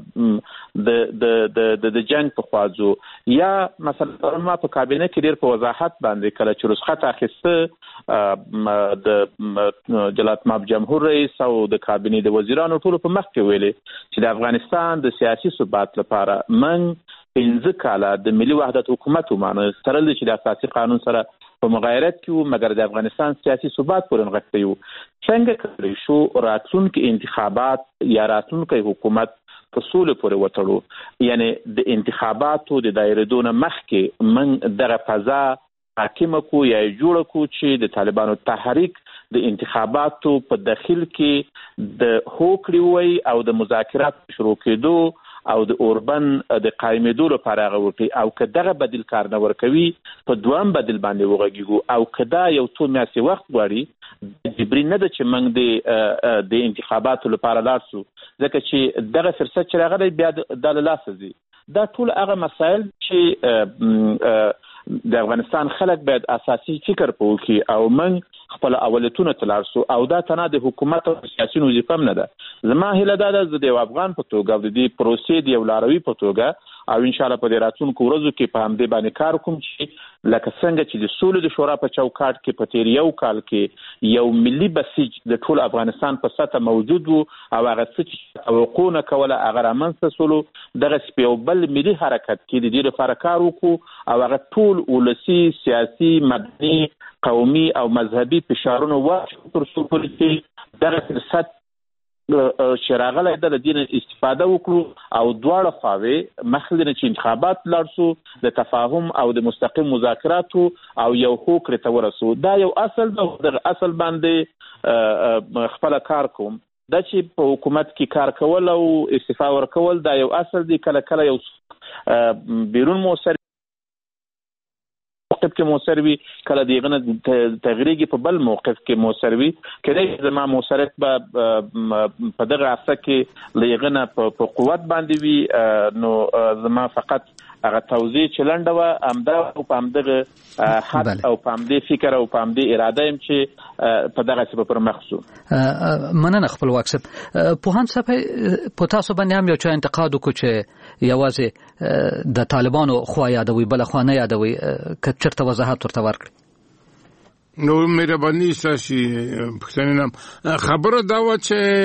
د د د د جنگ په خواځو یا مثلا ما په کابینه کې ډیر په وضاحت باندې کله چې رخصت اخیسته د جلالت ماب جمهور رئیس او د کابینه د وزیرانو ټول په مخ کې ویلي چې د افغانستان د سیاسي ثبات لپاره موږ پنځه کاله د ملي وحدت حکومت ومانه سره چې د اساسي قانون سره په مغایرت کې مګر د افغانستان سیاسي ثبات پورې نغښتی یو څنګه کولی شو راتلونکي انتخابات یا راتلونکي حکومت په سولې پورې وتړو یعنی د انتخاباتو د دایرېدو نه مخکې من دغه فضا حاکمه کو یا جوړه کو چې د طالبانو تحریک د انتخاباتو په داخل کې د هوکړې وای او د مذاکرات شروع کېدو او د اوربن د قائمېدو لپاره غوټي او که دغه بدیل کار نه ورکوي په دوام بدیل باندې وغږیږو او کدا یو څو میاشتې وخت غواړي جبري نه ده چې موږ د د انتخاباتو لپاره لاړ شو ځکه چې دغه فرصت چې راغلی بیا د لاسه ځي دا ټول هغه مسایل چې د افغانستان خلک باید اساسي فکر وکړي او موږ خپل اولتونه تلار سو او دا تنه د حکومت او سیاسي وظیفه نه ده زما هیله ده د دې افغان په توګه د دې پروسې دی ولاروي په توګه او ان شاء الله په دې راتلونکو ورځو کې په همدې باندې کار کوم چې لکه څنګه چې د سولې د شورا په چوکاټ کې په تیر یو کال کې یو ملي بسیج د ټول افغانستان په سطح موجود وو او هغه څه توقع نه کوله هغه رامنځته سولو دغه سپیو بل ملي حرکت کې د دې لپاره کار وکړو او هغه ټول ولسی سیاسي مدني قومي او مذهبي فشارونه واچو تر څو پورې دغه فرصت شراغله د دین استفاده وکړو او دواړه خواوې مخلنه چې انتخابات لارسو د تفاهم او د مستقیم مذاکراتو او یو هوکړه ته ورسو دا یو اصل د اصل باندې خپل کار کوم دا چې په حکومت کې کار کول او استعفا ورکول دا یو اصل دی کله کله یو بیرون موثر موقف کې موثر وي کله دیغه تغریږي په بل موقف کې موثر وي کله زما موثریت به په دغه عرصه کې لېغنه په قوت باندې وي نو زما فقط هغه توضیح چلنده و امدا او په امدغه حد او په امدې فکر او په امدې اراده يم چې په دغه څه پر مخسو مننه خپل واکسب په هان صفه په تاسو باندې هم یو چا انتقاد وکړي چې یوازې د طالبانو خو یادوي بل خو نه یادوي ک چرته وضاحت ورته ورکړي نو مهرباني ساسي پښتنم خبره دا و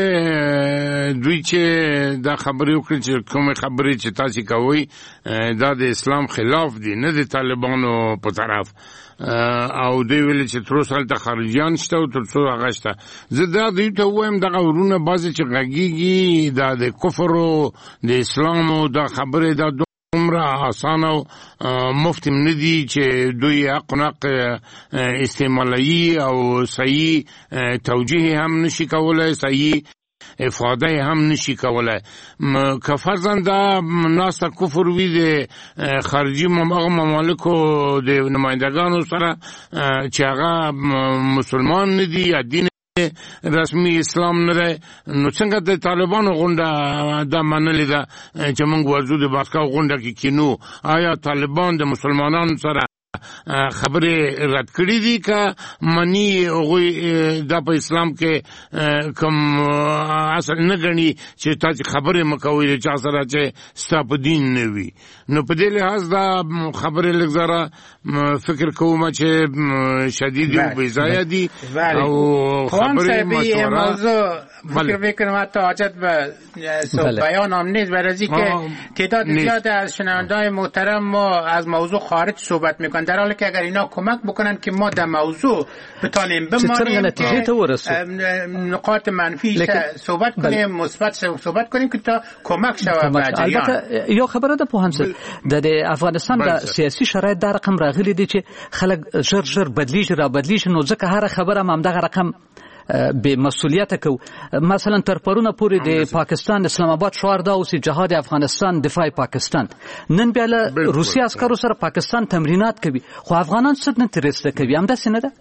چې دوی چې دا خبرې وکړي چې کومه خبرې چې تاسو کوي دا د اسلام خلاف دي نه د طالبانو په طرف او دوی ویل چې تر اوسه د خارجيان شته او تر څو هغه شته زه دا دوی ته وایم دغه ورونه بعضی چې غږیږي دا د کفر او د اسلام او دا خبره دا عمره آسان او مفتم ندی چې دوی حق نق استعمالي او صحیح توجیه هم نشي کولای صحیح افاده هم نشي کولای که فرضاً دا ناس کفر وی د خارجي ممالکو د نمائندگانو سره چې هغه مسلمان ندي یا دین رسمي اسلام نه نو څنګه د طالبانو غونډه د منلې ده چې موږ ورزو د باسکا غونډه کې کینو آیا طالبان د مسلمانانو سره خبره رد کړې دي که منی هغه د په اسلام کې کوم اصل نه غني چې تاسو خبره مکوئ چې سره چې ستاسو دین نه وي نو په دې لحاظ دا خبره لږه فکر کوم چې شدید او بځای دي او خبره موضوع فکر میکنم حتی حاجت به بیان هم نیست برای که تعداد زیاد از شنونده‌های محترم ما از موضوع خارج صحبت میکنن در حالی که اگر اینا کمک بکنن که ما در موضوع بتانیم بمانیم که نقاط منفی صحبت کنیم مثبت صحبت کنیم که تا کمک شود به جریان. البته یو خبره ده پوهنځ د افغانستان د سیاسي شرایط د رقم راغلي دي چې خلک ژر ژر بدلیږي را بدلیږي نو ځکه هر خبره هم دغه رقم به مسئولیت کو مثلا تر پرونه پورې د پاکستان اسلام آباد شعار دا اوسې جهاد افغانستان دفاع پاکستان نن بیا له روسي عسکرو سره پاکستان تمرینات کوي خو افغانان څه نه ترسته کوي هم داسې نه ده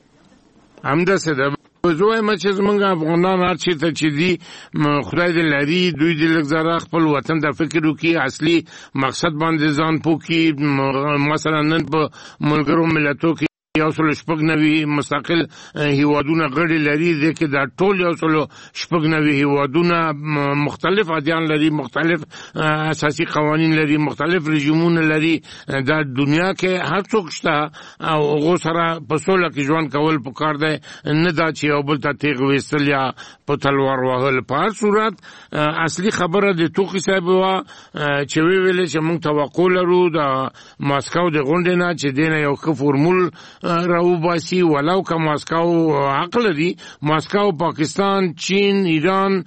هم داسې ده زوی ما چې زمونږ افغانان هر چی ته چې دي خدای دې لري دوی دې لږ زره خپل وطن د فکر وکړي اصلي مقصد باندې ځان پوکي مثلا نن په ملګرو ملتونو کې یو سل شپږ نوي مستقل هیوادونه غړي لري ځکه دا ټول یو سل شپږ نوي هیوادونه مختلف ادیان لري، مختلف اساسي قوانين لري، مختلف رژیمونه لري. دا دنیا کې هر څوک شته او هغه سره په سوله کې ژوند کول پکار دی، نه دا چې یو بل ته تیغ ویستل یا په تلوار وهل. په هر صورت اصلي خبره د توخي صاحب وا چې ویل چې موږ توقع لرو د ماسکو د غونډې نه چې دینه یو ښه فورمول راو باسي، ولو که ماسکو عقل دی. ماسکو پاکستان، چین، ایران،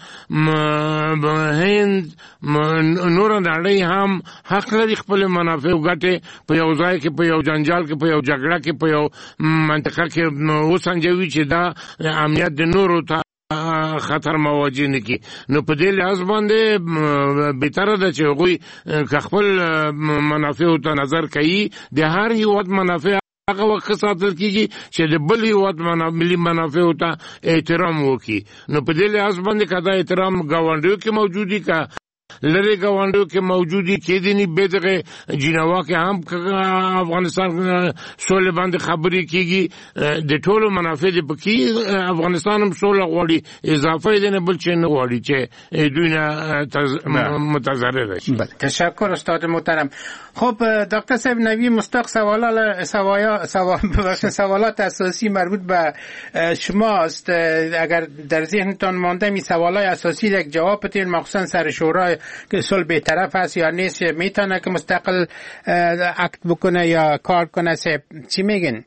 هند، نور نړۍ هم حق لري خپل منافع وګټي په یو ځای کې، په یو جنجال کې، په یو جګړه کې، په یو منطقه کې وسنجوي چې دا امنیت د نورو ته خطر مواجه نکي. نو په دې لحاظ باندې بهتره ده چې هغوی خپل منافع ته نظر کوي. د هر هیواد منافع هغه وخت ساتل کیږي چې د بل هیواد ملي منافع ته احترام وکړي. نو په دې لحاظ باندې کدا احترام گاونډیو کې موجودي کا لری گاونډیو کې موجودي کې دي نه به دغه جنوا کې هم افغانستان سولې باندې خبرې کیږي. د ټولو منافع د پکې افغانستان هم سولې غواړي، اضافه دې نه بل چې نه غواړي چې دوی نه متضرر شي. تشکر استاد محترم. خب دکتر صاحب نوی مستق سوالات سوالات سوالات اساسی مربوط به شماست. اگر در ذهنتان مانده می سوالات اساسی یک جواب بدین، مخصوصا سر شورای که صلح بی‌طرف است یا نیست، میتونه که مستقل اکت بکنه یا کار کنه. چی میگین؟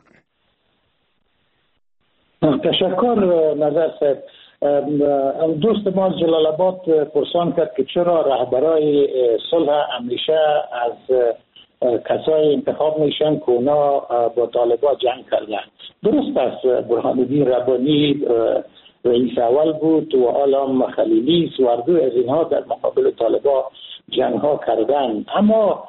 تشکر نظر صاحب. دوست ما از جلال آباد پرسان کرد که چرا رهبرای صلح همیشه از کسای انتخاب میشن که اونا با طالبان جنگ کردن. درست است، برهان الدین ربانی رئیس اول بود و آلام خلیلی سواردو از اینها در مقابل طالبان جنگ ها کردن. اما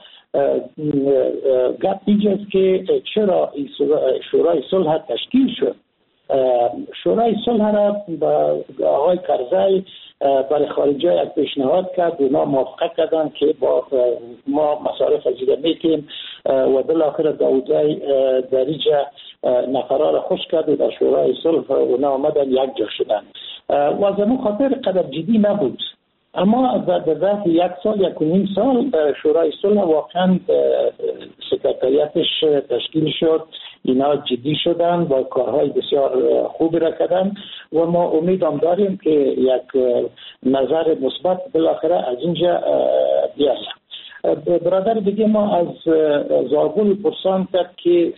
گپ اینجاست که چرا شورای صلح تشکیل شد. شورای صلح را با آقای کرزی برای خارجی یک پیشنهاد کرد، اونا موافقت کردن که با ما مصارف وزیر میکنیم و بالاخره داودی در اینجا نفرا را خوش کرد و در شورای صلح اونا آمدن یک جا شدن و از اون خاطر قدر جدی نبود. اما در ظرف یک سال یک و نیم سال شورای صلح واقعا سکرتریاتش تشکیل شد، اینا جدی شدن و کارهای بسیار خوبی را کردن و ما امید هم داریم که یک نظر مثبت بالاخره از اینجا بیاید. برادر دیگه ما از زاغول پرسان کرد که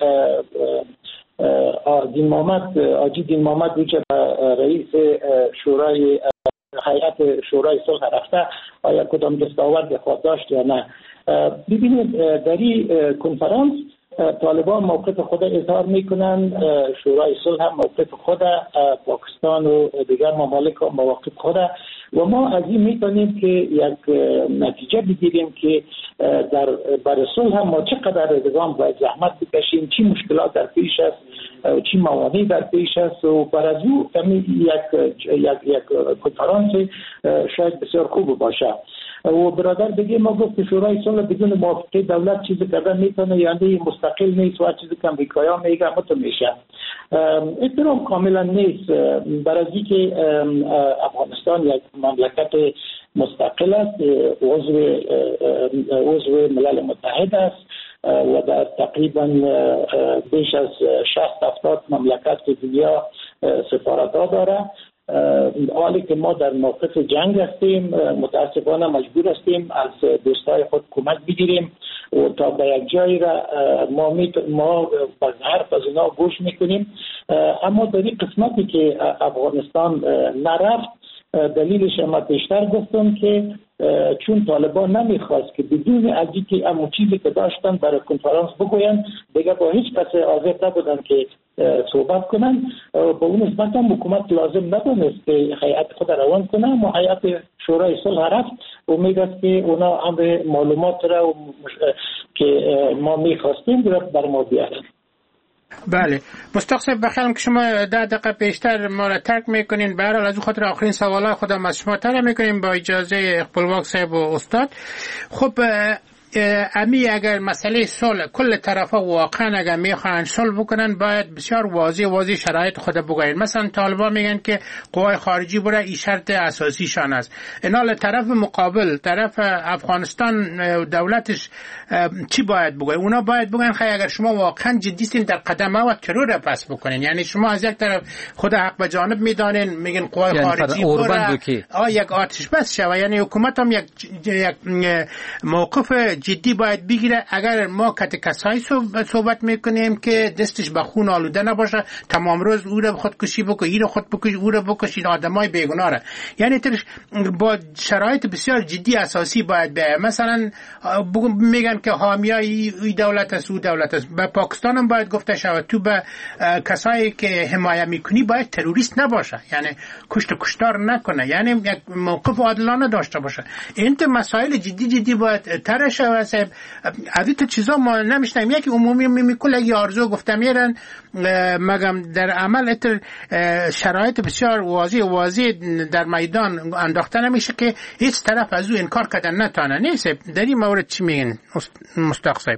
دین محمد آجی دین محمد ویچه رئیس شورای هیئت شورای صلح رفته آیا کدام دستاورد خود داشت یا نه. ببینید در این کنفرانس طالبان موقف خود اظهار میکنن، شورای صلح هم موقف خود، پاکستان و دیگر ممالک هم موقف خود و ما از این میتونیم که یک نتیجه بگیریم که در برای صلح هم ما چقدر ادغام و زحمت بکشیم، چی مشکلات در پیش است، چی موانع در پیش است و بر از او یک یک یک کنفرانس شاید بسیار خوب باشه. و برادر دیگه ما گفت که شورای صلح بدون موافقه دولت چیزی کردن میتونه، یعنی مستقل نیست و چیزی که امریکایی‌ها میگن متو میشه. احترام کاملا نیست برای اینکه افغانستان یک مملکت مستقل است، عضو عضو ملل متحد است و در تقریبا بیش از شصت هفتاد مملکت دنیا سفارت‌ها داره. حالی که ما در موقف جنگ هستیم، متاسفانه مجبور هستیم از دوستای خود کمک بگیریم و تا به یک جایی را ما می ما باز حرف از اونا گوش میکنیم. اما در این قسمتی که افغانستان نرفت، دلیلش ما پیشتر گفتم که چون طالبان نمیخواست که بدون از اینکه امو چیزی که داشتن برای کنفرانس بگوین، دیگه با هیچ کس حاضر نبودن که صحبت کنن. با اون نسبت هم حکومت لازم ندانست که هیئت خود روان کنه، اما هیئت شورای صلح رفت. امید است که اونا امر معلومات را که ما میخواستیم بر ما بیارن. بله مستق صاحب بخیرم که شما ده دقیقه پیشتر ما را ترک میکنین. به هر حال از اون خاطر آخرین سوالات خودم از شما طرح میکنیم با اجازه اقبالواق صاحب و استاد. خب امی اگر مسئله صلح کل طرفا واقعا اگر میخوان صلح بکنن باید بسیار واضح واضح شرایط خود بگوین. مثلا طالبان میگن که قوای خارجی بره این شرط اساسیشان است. اینا طرف مقابل طرف افغانستان دولتش چی باید بگوین؟ اونا باید بگن خیلی اگر شما واقعا جدیستین در قدم اول ترور پس بکنین. یعنی شما از یک طرف خود حق به جانب میدانین میگن قوای یعنی خارجی بره آ یک آتش بس شوه. یعنی حکومت هم یک یک موقف جدی باید بگیره. اگر ما کت کسایی صحبت میکنیم که دستش به خون آلوده نباشه تمام روز او رو خودکشی بکنه این رو خود بکشه او رو بکشه آدمای بیگناه را، یعنی ترش با شرایط بسیار جدی اساسی باید به مثلا میگن که حامیای این دولت است او دولت است. به پاکستان هم باید گفته شود تو به کسایی که حمایت میکنی باید تروریست نباشه، یعنی کشت و کشتار نکنه، یعنی یک موقف عادلانه داشته باشه. این مسائل جدی جدی باید طرح شود. از این چیزا ما نمیشنیم. یکی عمومی میکل اگه آرزو گفته میرن مگم در عمل اتر شرایط بسیار واضح واضح در میدان انداخته نمیشه که هیچ طرف از او انکار کردن نتانه. نیست در این مورد چی میگن مستاق صاحب؟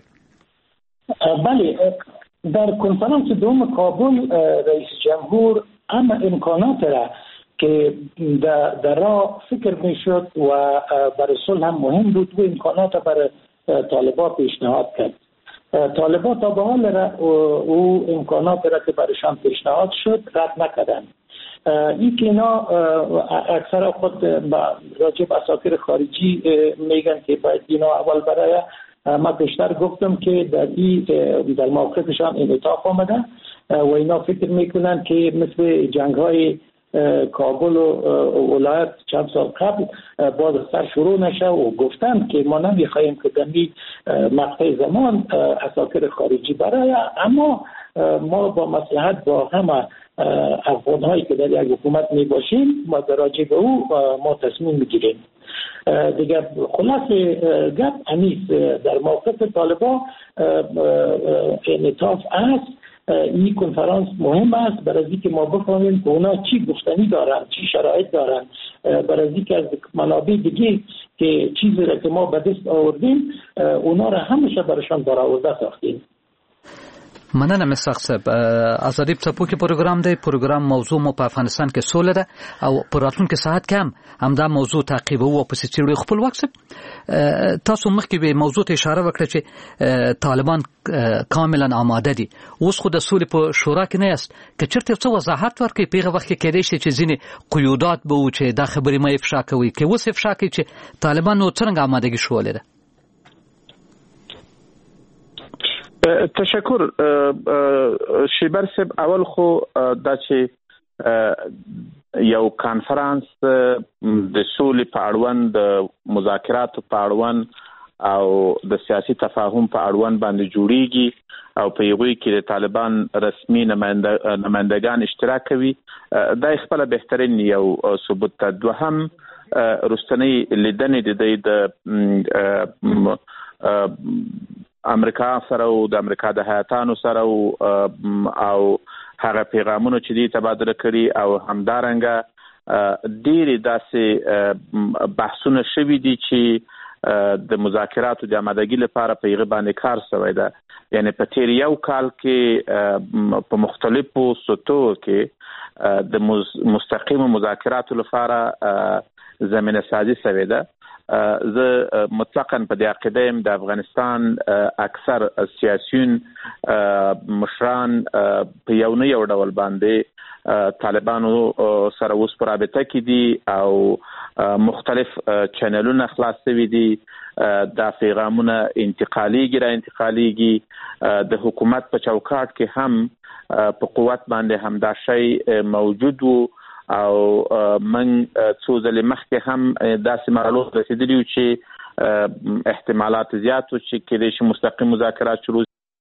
بله، در کنفرانس دوم کابل رئیس جمهور اما امکانات را که در, در راه فکر میشد و برای صلح هم مهم بود و امکانات برای طالبان پیشنهاد کرد. طالبان تا به حال را او امکانات را که برایشان پیشنهاد شد رد نکردن. این که اینا اکثر خود راجع به اساطیر خارجی میگن که باید اینا اول برای ما پیشتر گفتم که در این در موقفشان انعطاف آمده و اینا فکر میکنن که مثل جنگ های کابل و ولایت چند سال قبل باز سر شروع نشه و گفتن که ما نمیخواهیم که در این مقطع زمان اساطیر خارجی برای، اما ما با مصلحت با همه افغان هایی که در یک حکومت می باشیم ما در راجع به او ما تصمیم میگیریم. دیگر خلاص گپ انیس در موقف طالبان انعطاف است. این کنفرانس مهم است برای اینکه ما بفهمیم که اونا چی گفتنی دارن، چی شرایط دارن، برای اینکه از منابع دیگه که چیزی را که ما به دست آوردیم اونا را همیشه برایشان برآورده ساختیم. مننه مساق صاحب. ازادي په کې پروګرام دی. پروګرام موضوع مو په افغانستان کې سوله ده او په راتلونکي ساعت کې هم همدا موضوع تعقیبوو او په سچېړو خپل وخت تاسو مخکې به موضوع ته اشاره وکړه چې طالبان کاملا آماده دي. اوس خو د سولې په شورا کې نه یاست که چېرته څه وضاحت ورکړئ په هغه وخت کې کېدای شي چې ځینې قیودات به و چې دا خبرې مه افشا کوئ که اوس افشا کوئ چې طالبان نو څرنګه آمادګي ښوولې ده؟ تشکر شیبر صاحب. اول خو دا چې یو کانفرنس د سولې په اړوند د مذاکراتو په اړوند او د سیاسي تفاهم په اړوند باندې جوړیږي او په یوه کې د طالبان رسمي نمائندگان اشتراک کوي دا خپل بهترین یو ثبوت ده. دوهم رستنی لیدنې د امریکا سره او د امریکا د هیاتانو سره او هغه پیغامونه چې دې تبادله کړي او همدارنګه ډېرې داسې بحثونه شوي دي چې د مذاکراتو د آمادګۍ لپاره په هغه باندې کار شوی ده. یعنی په تیر یو کال کې په مختلفو سطحو کې د مستقیم مذاکراتو لپاره زمینه سازي شوې ده. زه مطلقاً په دې عقیده یم د افغانستان اکثر سیاسیون مشران په یو نه یو ډول باندې طالبانو سره اوس په رابطه کې دي او مختلف چینلونه خلاص شوي دي. دا پیغامونه انتقالیږي را انتقالیږي. د حکومت په چوکاټ کې هم په قوت باندې هم دا شی موجود وو او من څو ځلې مخکې هم داسې مرحلو رسېدلي وو چې احتمالات زیات وو چې کېدای شي مستقیم مذاکرات شروع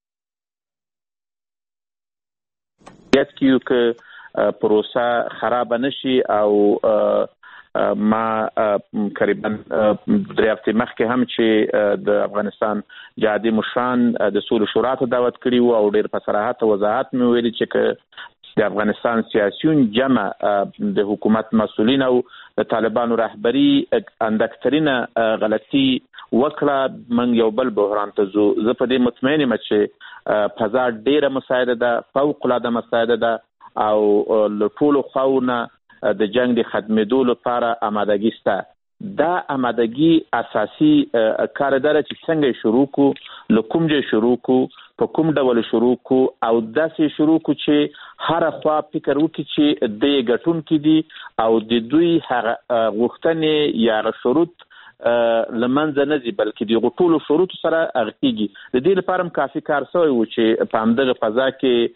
یاد کیو که پروسه خراب نشي او ما قریبا درې هفتې مخکې هم چې د افغانستان جهادي مشران د سولې شورا ته دعوت کړي وو او ډېر په صراحت او وضاحت مې ویلي چې که د افغانستان سیاسیون جمع د حکومت مسؤلین او د طالبانو رهبری اندکترینه غلطي وکړه من یو بل بحران ته زو زه په دې مطمئن یم چې فضا ډیره مساعده ده فوق العاده مساعده ده او له ټولو خواونه د جنگ د ختمېدو لپاره آمادګي شته. دا آمادګي اساسي کار دی چې څنګه شروع کو له کوم ځای شروع کو په کوم ډول شروع کو او داسې شروع کو چې هر خوا فکر وکړي چې د ګټون کې دي او د دوی هغه غوښتنې یا شروط لمنځه نه ځي بلکې د ټولو شروط سره اغتیږي. د دې لپاره هم کافي کار شوی و چې په همدغه فضا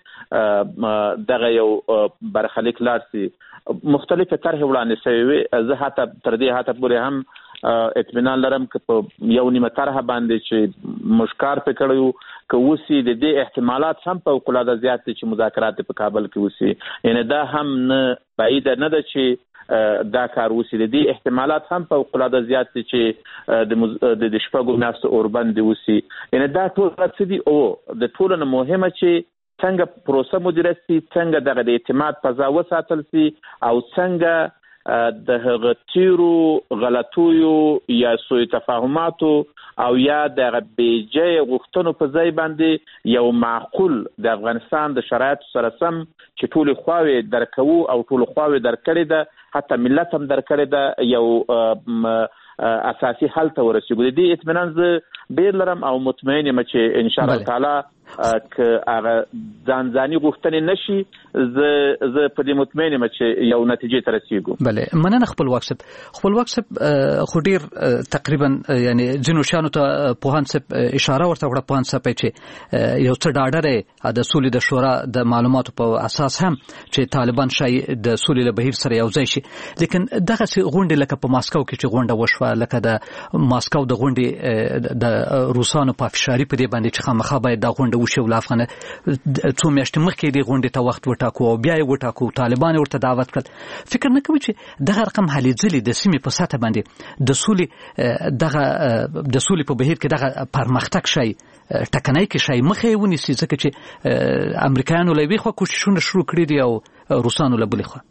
کې دغه یو برخلیک لاړ شي. مختلفه طرح وړاندې شوی وي. زه حتی تر دې حتی پورې هم اطمینان لرم چې په یو نیمه طرح باندې چې مشکار په کړیو که وسی د دې احتمالات هم په فوق‌العاده زیات دي چې مذاکرات په کابل کې وسی. یعنی دا هم نه بعید نه ده چې دا کار وسی. د دې احتمالات هم په فوق‌العاده زیات دي چې د د شپږو میاشتو اوربند وسی. یعنی دا ټول څه دي او د ټولو نه مهمه چې څنګه پروسه مدیریت شي، څنګه دغه د اعتماد فضا وساتل شي او څنګه د هغه تیرو غلطیو یا سوء تفاهماتو او یا د بیجه غوښتنو په ځای باندې یو معقول د افغانستان د شرایطو سره سم چې ټول خواوې درکو او ټول خواوې درکړي ده حتی ملت هم درکړي ده یو اساسي حل ته ورسېږو. د دې اطمینان زه ډېر لرم او مطمئن یم چې ان شاء الله تعالی که هغه ځانځاني غوښتنې نشي زه زه په دې مطمئن یم چې یو نتیجې ته رسېږو. بله مننه خپلواک صاحب. خپلواک صاحب خو ډېر تقریبا یعنی ځینو شیانو ته پوهاند صاحب اشاره ورته وکړه پوهاند صاحب چې یو څه ډاډه د سولې د شورا د معلوماتو په اساس هم چې طالبان شای د سولې له بهیر سره یو ځای شي. لیکن دغه غونډې لکه په ماسکو کې چې غونډه وشوه لکه د ماسکو د غونډې د روسانو په افشاري په دې باندې چې خامخا باید دا غونډه وشي ول افغان څو میاشتې مخکې دې غونډې ته وخت وټاکو او بیا یې وټاکو طالبان ورته دعوت کړ. فکر نه کوي چې دغه رقم هلې ځلې د سیمې په سطح باندې د سولې دغه د سولې په بهیر کې دغه پرمختګ شي ټکنۍ کې شي مخې ونیسي ځکه چې امریکایانو له یوې خوا کوششونه شروع کړي دي او روسانو له بلې خوا.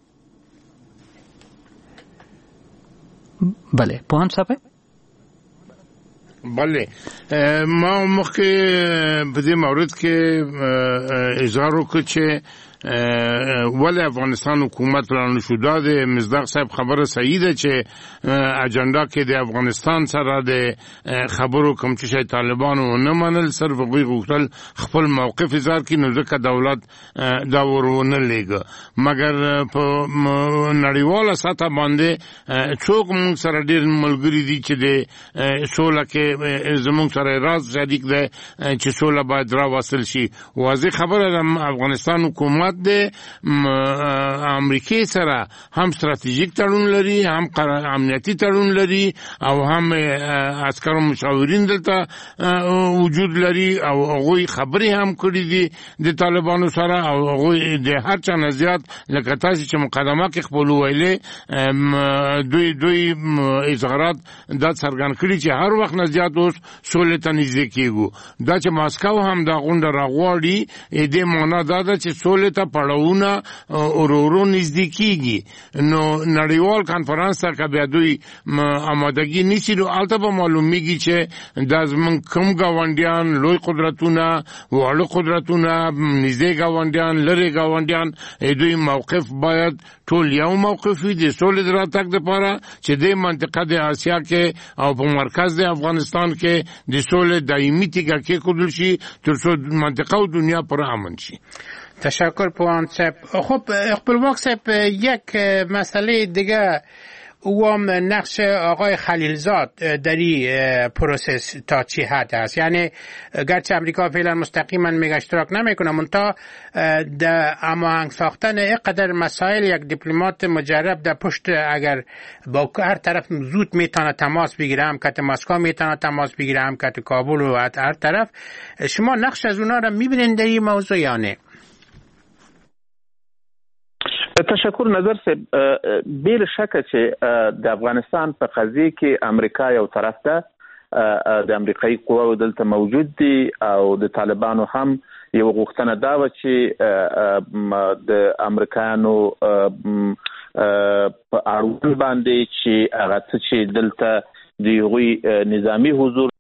بله پوهاند صاحب. بله ما مخکې په دې مورد کې اظهار وکړ چې ولی افغانستان حکومت پلان شده ده. مصداق صاحب خبره صحیح ده چې اجنډا کې د افغانستان سره د خبرو کوم چې طالبانو نه منل صرف غوی غوښتل خپل موقف اظهار کړي نو ځکه دولت دا ورونه لېږه. مګر په نړیواله سطح باندې څوک موږ سره ډېر ملګري دي چې د سوله کې زموږ سره راز شریک ده چې سوله باید راوستل شي. واضح خبره ده افغانستان حکومت د امریکای سره هم ستراتیژیک تړون لري هم امنیتي تړون لري او هم عسکرو مشاورین دلته وجود لري او هغوی خبرې هم کړې دي د طالبانو سره او هغوی د هر چا نه زیات لکه تاسو چې مقدمه کې خپل ویلې دوی دوی اظهارات دا څرګند کړي چې هر وخت نه زیات اوس سولې ته نږدې کېږو. دا چې ماسکو هم دا غونډه راغواړي دې معنا دا ده چې سولې ته پړاوونه ورورو نږدې کېږي. نو نړیوال کانفرنس ته که بیا دوی آمادګي نیسي نو هلته به معلومیږي چې دا زموږ کوم ګاونډیان لوی قدرتونه واړه قدرتونه نږدې ګاونډیان لرې ګاونډیان دوی موقف باید ټول یو موقف وي د سولې د راتګ دپاره چې دې منطقه د اسیا کې او په مرکز د افغانستان کې د سولې دایمي تیږه کېښودل شي تر څو منطقه او دنیا پر امن شي. تشکر پوهاند صاحب. خب خپلواک صاحب یک مسئله دیگه اوام نقش آقای خلیلزاد در این پروسس تا چی حد است؟ یعنی گرچه امریکا فعلا مستقیما میگه اشتراک نمیکنه منتها در هماهنگ ساختن اینقدر مسائل یک دیپلمات مجرب در پشت اگر با هر طرف زود میتونه تماس بگیره هم که مسکو میتونه تماس بگیره هم که کابل و هر طرف شما نقش از اونا را میبینید در این موضوع یا نه؟ تشکر نظر صاحب. بیر شکه چې د افغانستان په قضیه کې امریکا یو طرف ده د امریکایي قواو دلته موجود دي او د طالبانو هم یو غوښتنه دا و چې د امریکایانو په اړوند باندې چې هغه څه چې دلته د یوې نظامی حضور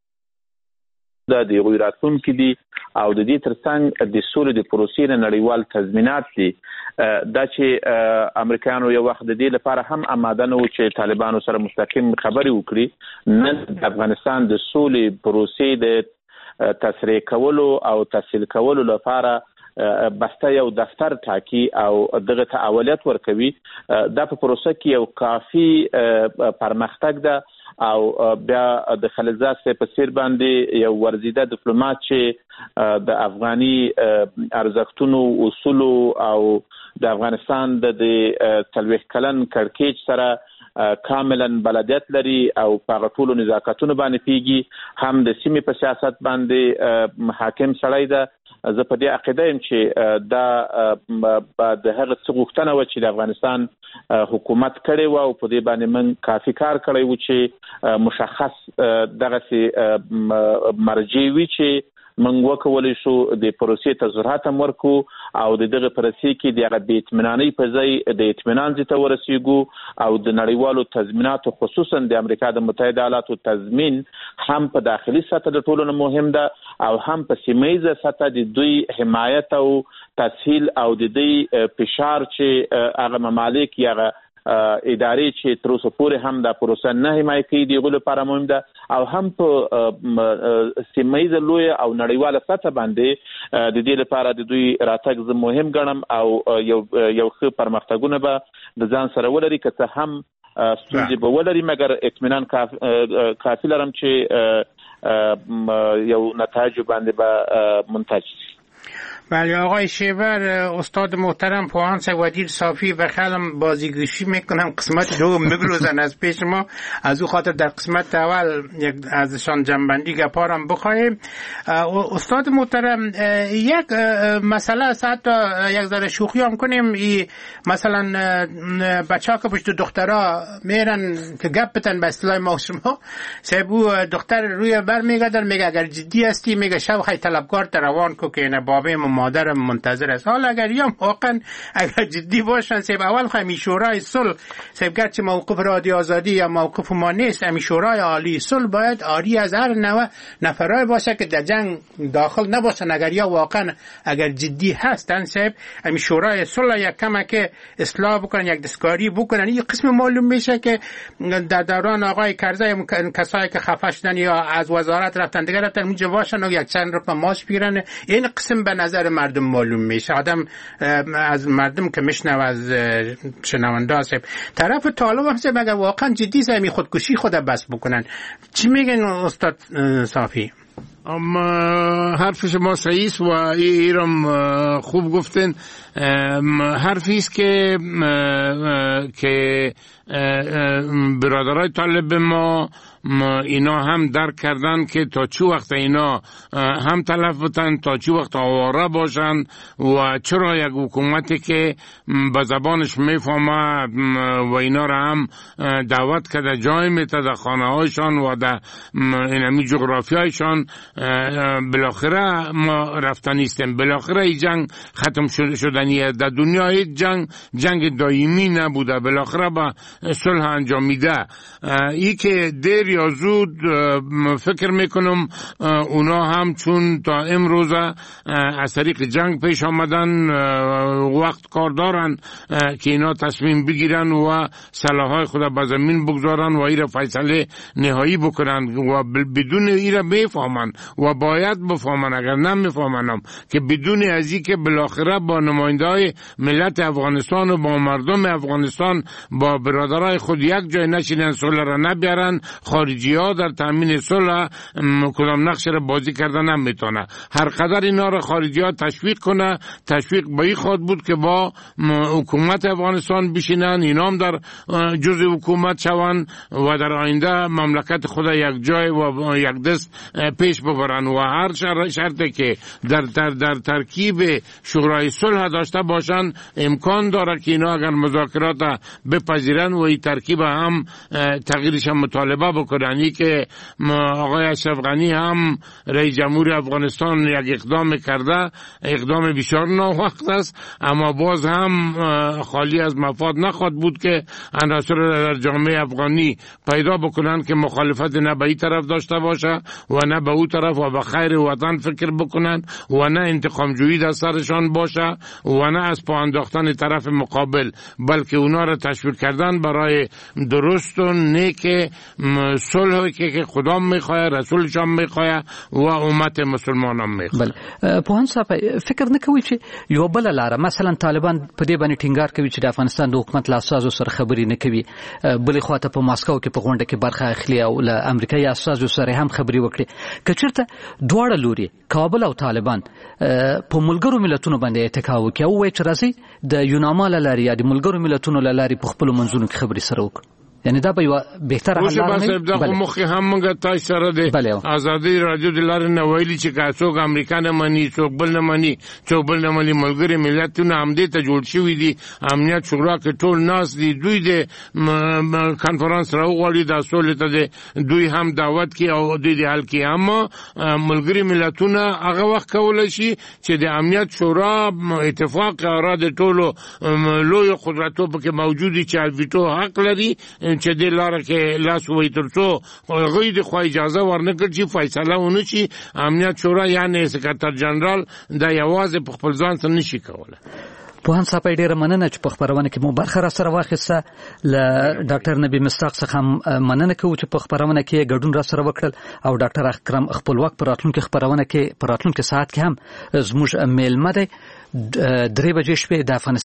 د دې راتلونکي دي او د دې ترڅنګ د سولې د پروسې نړیوال تضمینات دي دا چې امریکایانو یو وخت د دې لپاره هم آماده نه و چې طالبانو سره مستقیم خبرې وکړي. نن د افغانستان د سولې پروسې د تسریع کولو او تسهیل کولو لپاره بسته یو دفتر ټاکي او دغه ته اولویت ورکوي. دا په پروسه کې یو کافي پرمختګ ده او بیا د خلیلزاد په څیر باندې یو ورزیده ډیپلوماټ چې د افغاني ارزښتونو اصول او د افغانستان د تلويخ کلن کړکېچ سره کاملا بلدیت لري او په ټولو نزاکتونو باندې پیږي هم د سیمې په سیاست باندې حاکم سړی ده. زه په دې عقیده یم چې دا د هغه څه غوښتنه و چې د افغانستان حکومت کړی و او په دې باندې من کافي کار کړی و چې مشخص دغه سي مرجع وي چې من وکولای شو د پروسې تظاهرات هم ورکو او د دغه پروسې کې د هغه د اطمیناني په ځای د اطمینان ته ورسیږو او د نړیوالو تضمیناتو خصوصا د امریکا د متحده ایالاتو تضمین هم په داخلي سطح د ټولو مهم ده او هم په سیمایي سطح د دوی حمایت او تسهیل او د دې فشار چې هغه ممالک یا ادارې چې تر اوسه پورې هم د پروسه نه حمایت کوي دغه لپاره مهم ده او هم په سیمایي لوی او نړیواله سطح باندې د دې لپاره د دوی راتګ زه مهم ګڼم او یو یو ښه پرمختګونه به د ځان سره ولري که څه هم ستونزې به ولري مګر اطمینان کافي لرم چې یو نتایج باندې به منتج شي. بله آقای شیبر، استاد محترم پوهان سوادیر صافی و خیلی بازیگوشی میکنم قسمت دوم بگروزن از پیش ما، از او خاطر در قسمت اول یک ازشان جنبندی گپارم بخواهیم. استاد محترم یک مسئله است، حتی یک ذره شوخی هم کنیم، مثلا بچه ها که پشت دخترها میرن که گپ بتن به اصطلاح ما شما سبو دختر روی بر میگردن میگه اگر جدی هستی میگه شب خیلی طلبکار روان کو که اینه بابه مادرم منتظر است. حالا اگر یا واقعا اگر جدی باشن سب اول خمی شورای صلح سب گرچه موقف رادیو آزادی یا موقف ما نیست، امی شورای عالی صلح باید آری از هر نوع نفرای باشه که در جنگ داخل نباشن. اگر یا واقعا اگر جدی هستن سب امی شورای صلح یک کمک اصلاح بکنن، یک دستکاری بکنن. این قسم معلوم میشه که در دوران آقای کرزی کسایی که خفه شدن یا از وزارت رفتن دیگه رفتن اونجا باشن و یک چند روپا ماش بگیرن. این قسم به نظر مردم معلوم میشه. آدم از مردم که میشنوه از شنونده هست طرف طالب هست مگر واقعا جدی زمی خودکشی خود بس بکنن. چی میگن استاد صافی؟ حرف شما صحیح است و ایرم خوب گفتن. حرفی است که که برادرای طالب ما اینا هم درک کردن که تا چه وقت اینا هم تلف بتن، تا چه وقت آواره باشن و چرا یک حکومتی که به زبانش میفهمه و اینا را هم دعوت کرده جای میته در خانه هایشان و در اینمی جغرافی هایشان. بالاخره ما رفتن نیستیم، بالاخره این جنگ ختم شدنیه. در دنیا هیچ جنگ جنگ دائمی نبوده، بالاخره با صلح انجام میده. ای که دیر یا زود فکر میکنم اونا هم چون تا امروز از طریق جنگ پیش آمدن وقت کار دارن که اینا تصمیم بگیرن و سلاحهای خود به زمین بگذارن و ایره فیصله نهایی بکنن و بدون ایره بفهمن و باید بفهمن. اگر نمیفهمنم که بدون ازی که بالاخره با نماینده های ملت افغانستان و با مردم افغانستان با برادرای خود یک جای نشینن صلح را نبیارن، خارجی ها در تامین صلح کدام نقش را بازی کردن نمیتونه. هر قدر اینا را خارجی ها تشویق کنه، تشویق به این خواهد بود که با حکومت افغانستان بشینن، اینا هم در جزء حکومت شوند و در آینده مملکت خود یک جای و یک دست پیش ببرن و هر شرطی که در در در ترکیب شورای صلح داشته باشن امکان داره که اینا اگر مذاکرات بپذیرن و این ترکیب هم تغییرش هم مطالبه بکنن. که آقای اشرف غنی هم رئیس جمهور افغانستان یک اقدام کرده، اقدام بسیار ناوقت است، اما باز هم خالی از مفاد نخواد بود که عناصر در جامعه افغانی پیدا بکنن که مخالفت نه به این طرف داشته باشه و نه به اون طرف و به خیر وطن فکر بکنن و نه انتقام جویی در سرشان باشه و نه از پا انداختن طرف مقابل، بلکه اونا را تشویق کردن برای درست و نیک صلح که خدا میخواه، رسولش هم میخواه و امت مسلمان هم میخواه. بله پوهان صاحب فکر نکوي چې یو بل لاره مثلا طالبان په دې باندې ټینګار کوي چې د افغانستان د حکومت لاسازو سره خبرې نه کوي، بلې خواته په ماسکو کې په غونډه کې برخه اخلي او له امریکایي اساسو سره هم خبرې وکړي. کچرته دواړه لوري کابل او طالبان په ملګرو ملتونو باندې اتکا وکړي او وایي چې راځي د یوناما له لارې یا د ملګرو ملتونو له لارې په خپل منځونو کې خبرې سره وکړي. یعنی دا به یو بهتره حل لاره نه بله خو مخ هم موږ تاسو سره د ازادي رادیو د لارې نه ویلي چې کاڅوګ امریکا نه مني، څوک بل نه مني، څوک بل نه مني، ملګری ملتونه هم دې ته جوړ شوي دي، امنیت شورا کې ټول ناس دي، دوی د کانفرنس راوغواړي د سولې ته دوی هم دعوت کوي او دوی د حل کوي. اما ملګری ملتونه هغه وخت کولای شي چې د امنیت شورا اتفاق را د ټولو لوی قدرتو پکې موجود دي چې ویټو حق لري چې د لاره کې لاس وې ترڅو غوی د خو اجازه ورنکړي چې فیصله ونه شي. امنیت شورا یعنی سکرټر جنرال دا یوازې په خپل ځان سره نشي کولای. پوهان صاحب ډیره مننه چې په خبرونه کې مو برخه را سره واخیسته. له ډاکټر نبی مستاق څخه مننه کوم چې په خبرونه کې ګډون را سره وکړل او ډاکټر اکرم خپلواک پر راتلونکو خبرونه کې پر راتلونکو ساعت کې هم زموږ میلمه دی. درې بجې شپې د افغانستان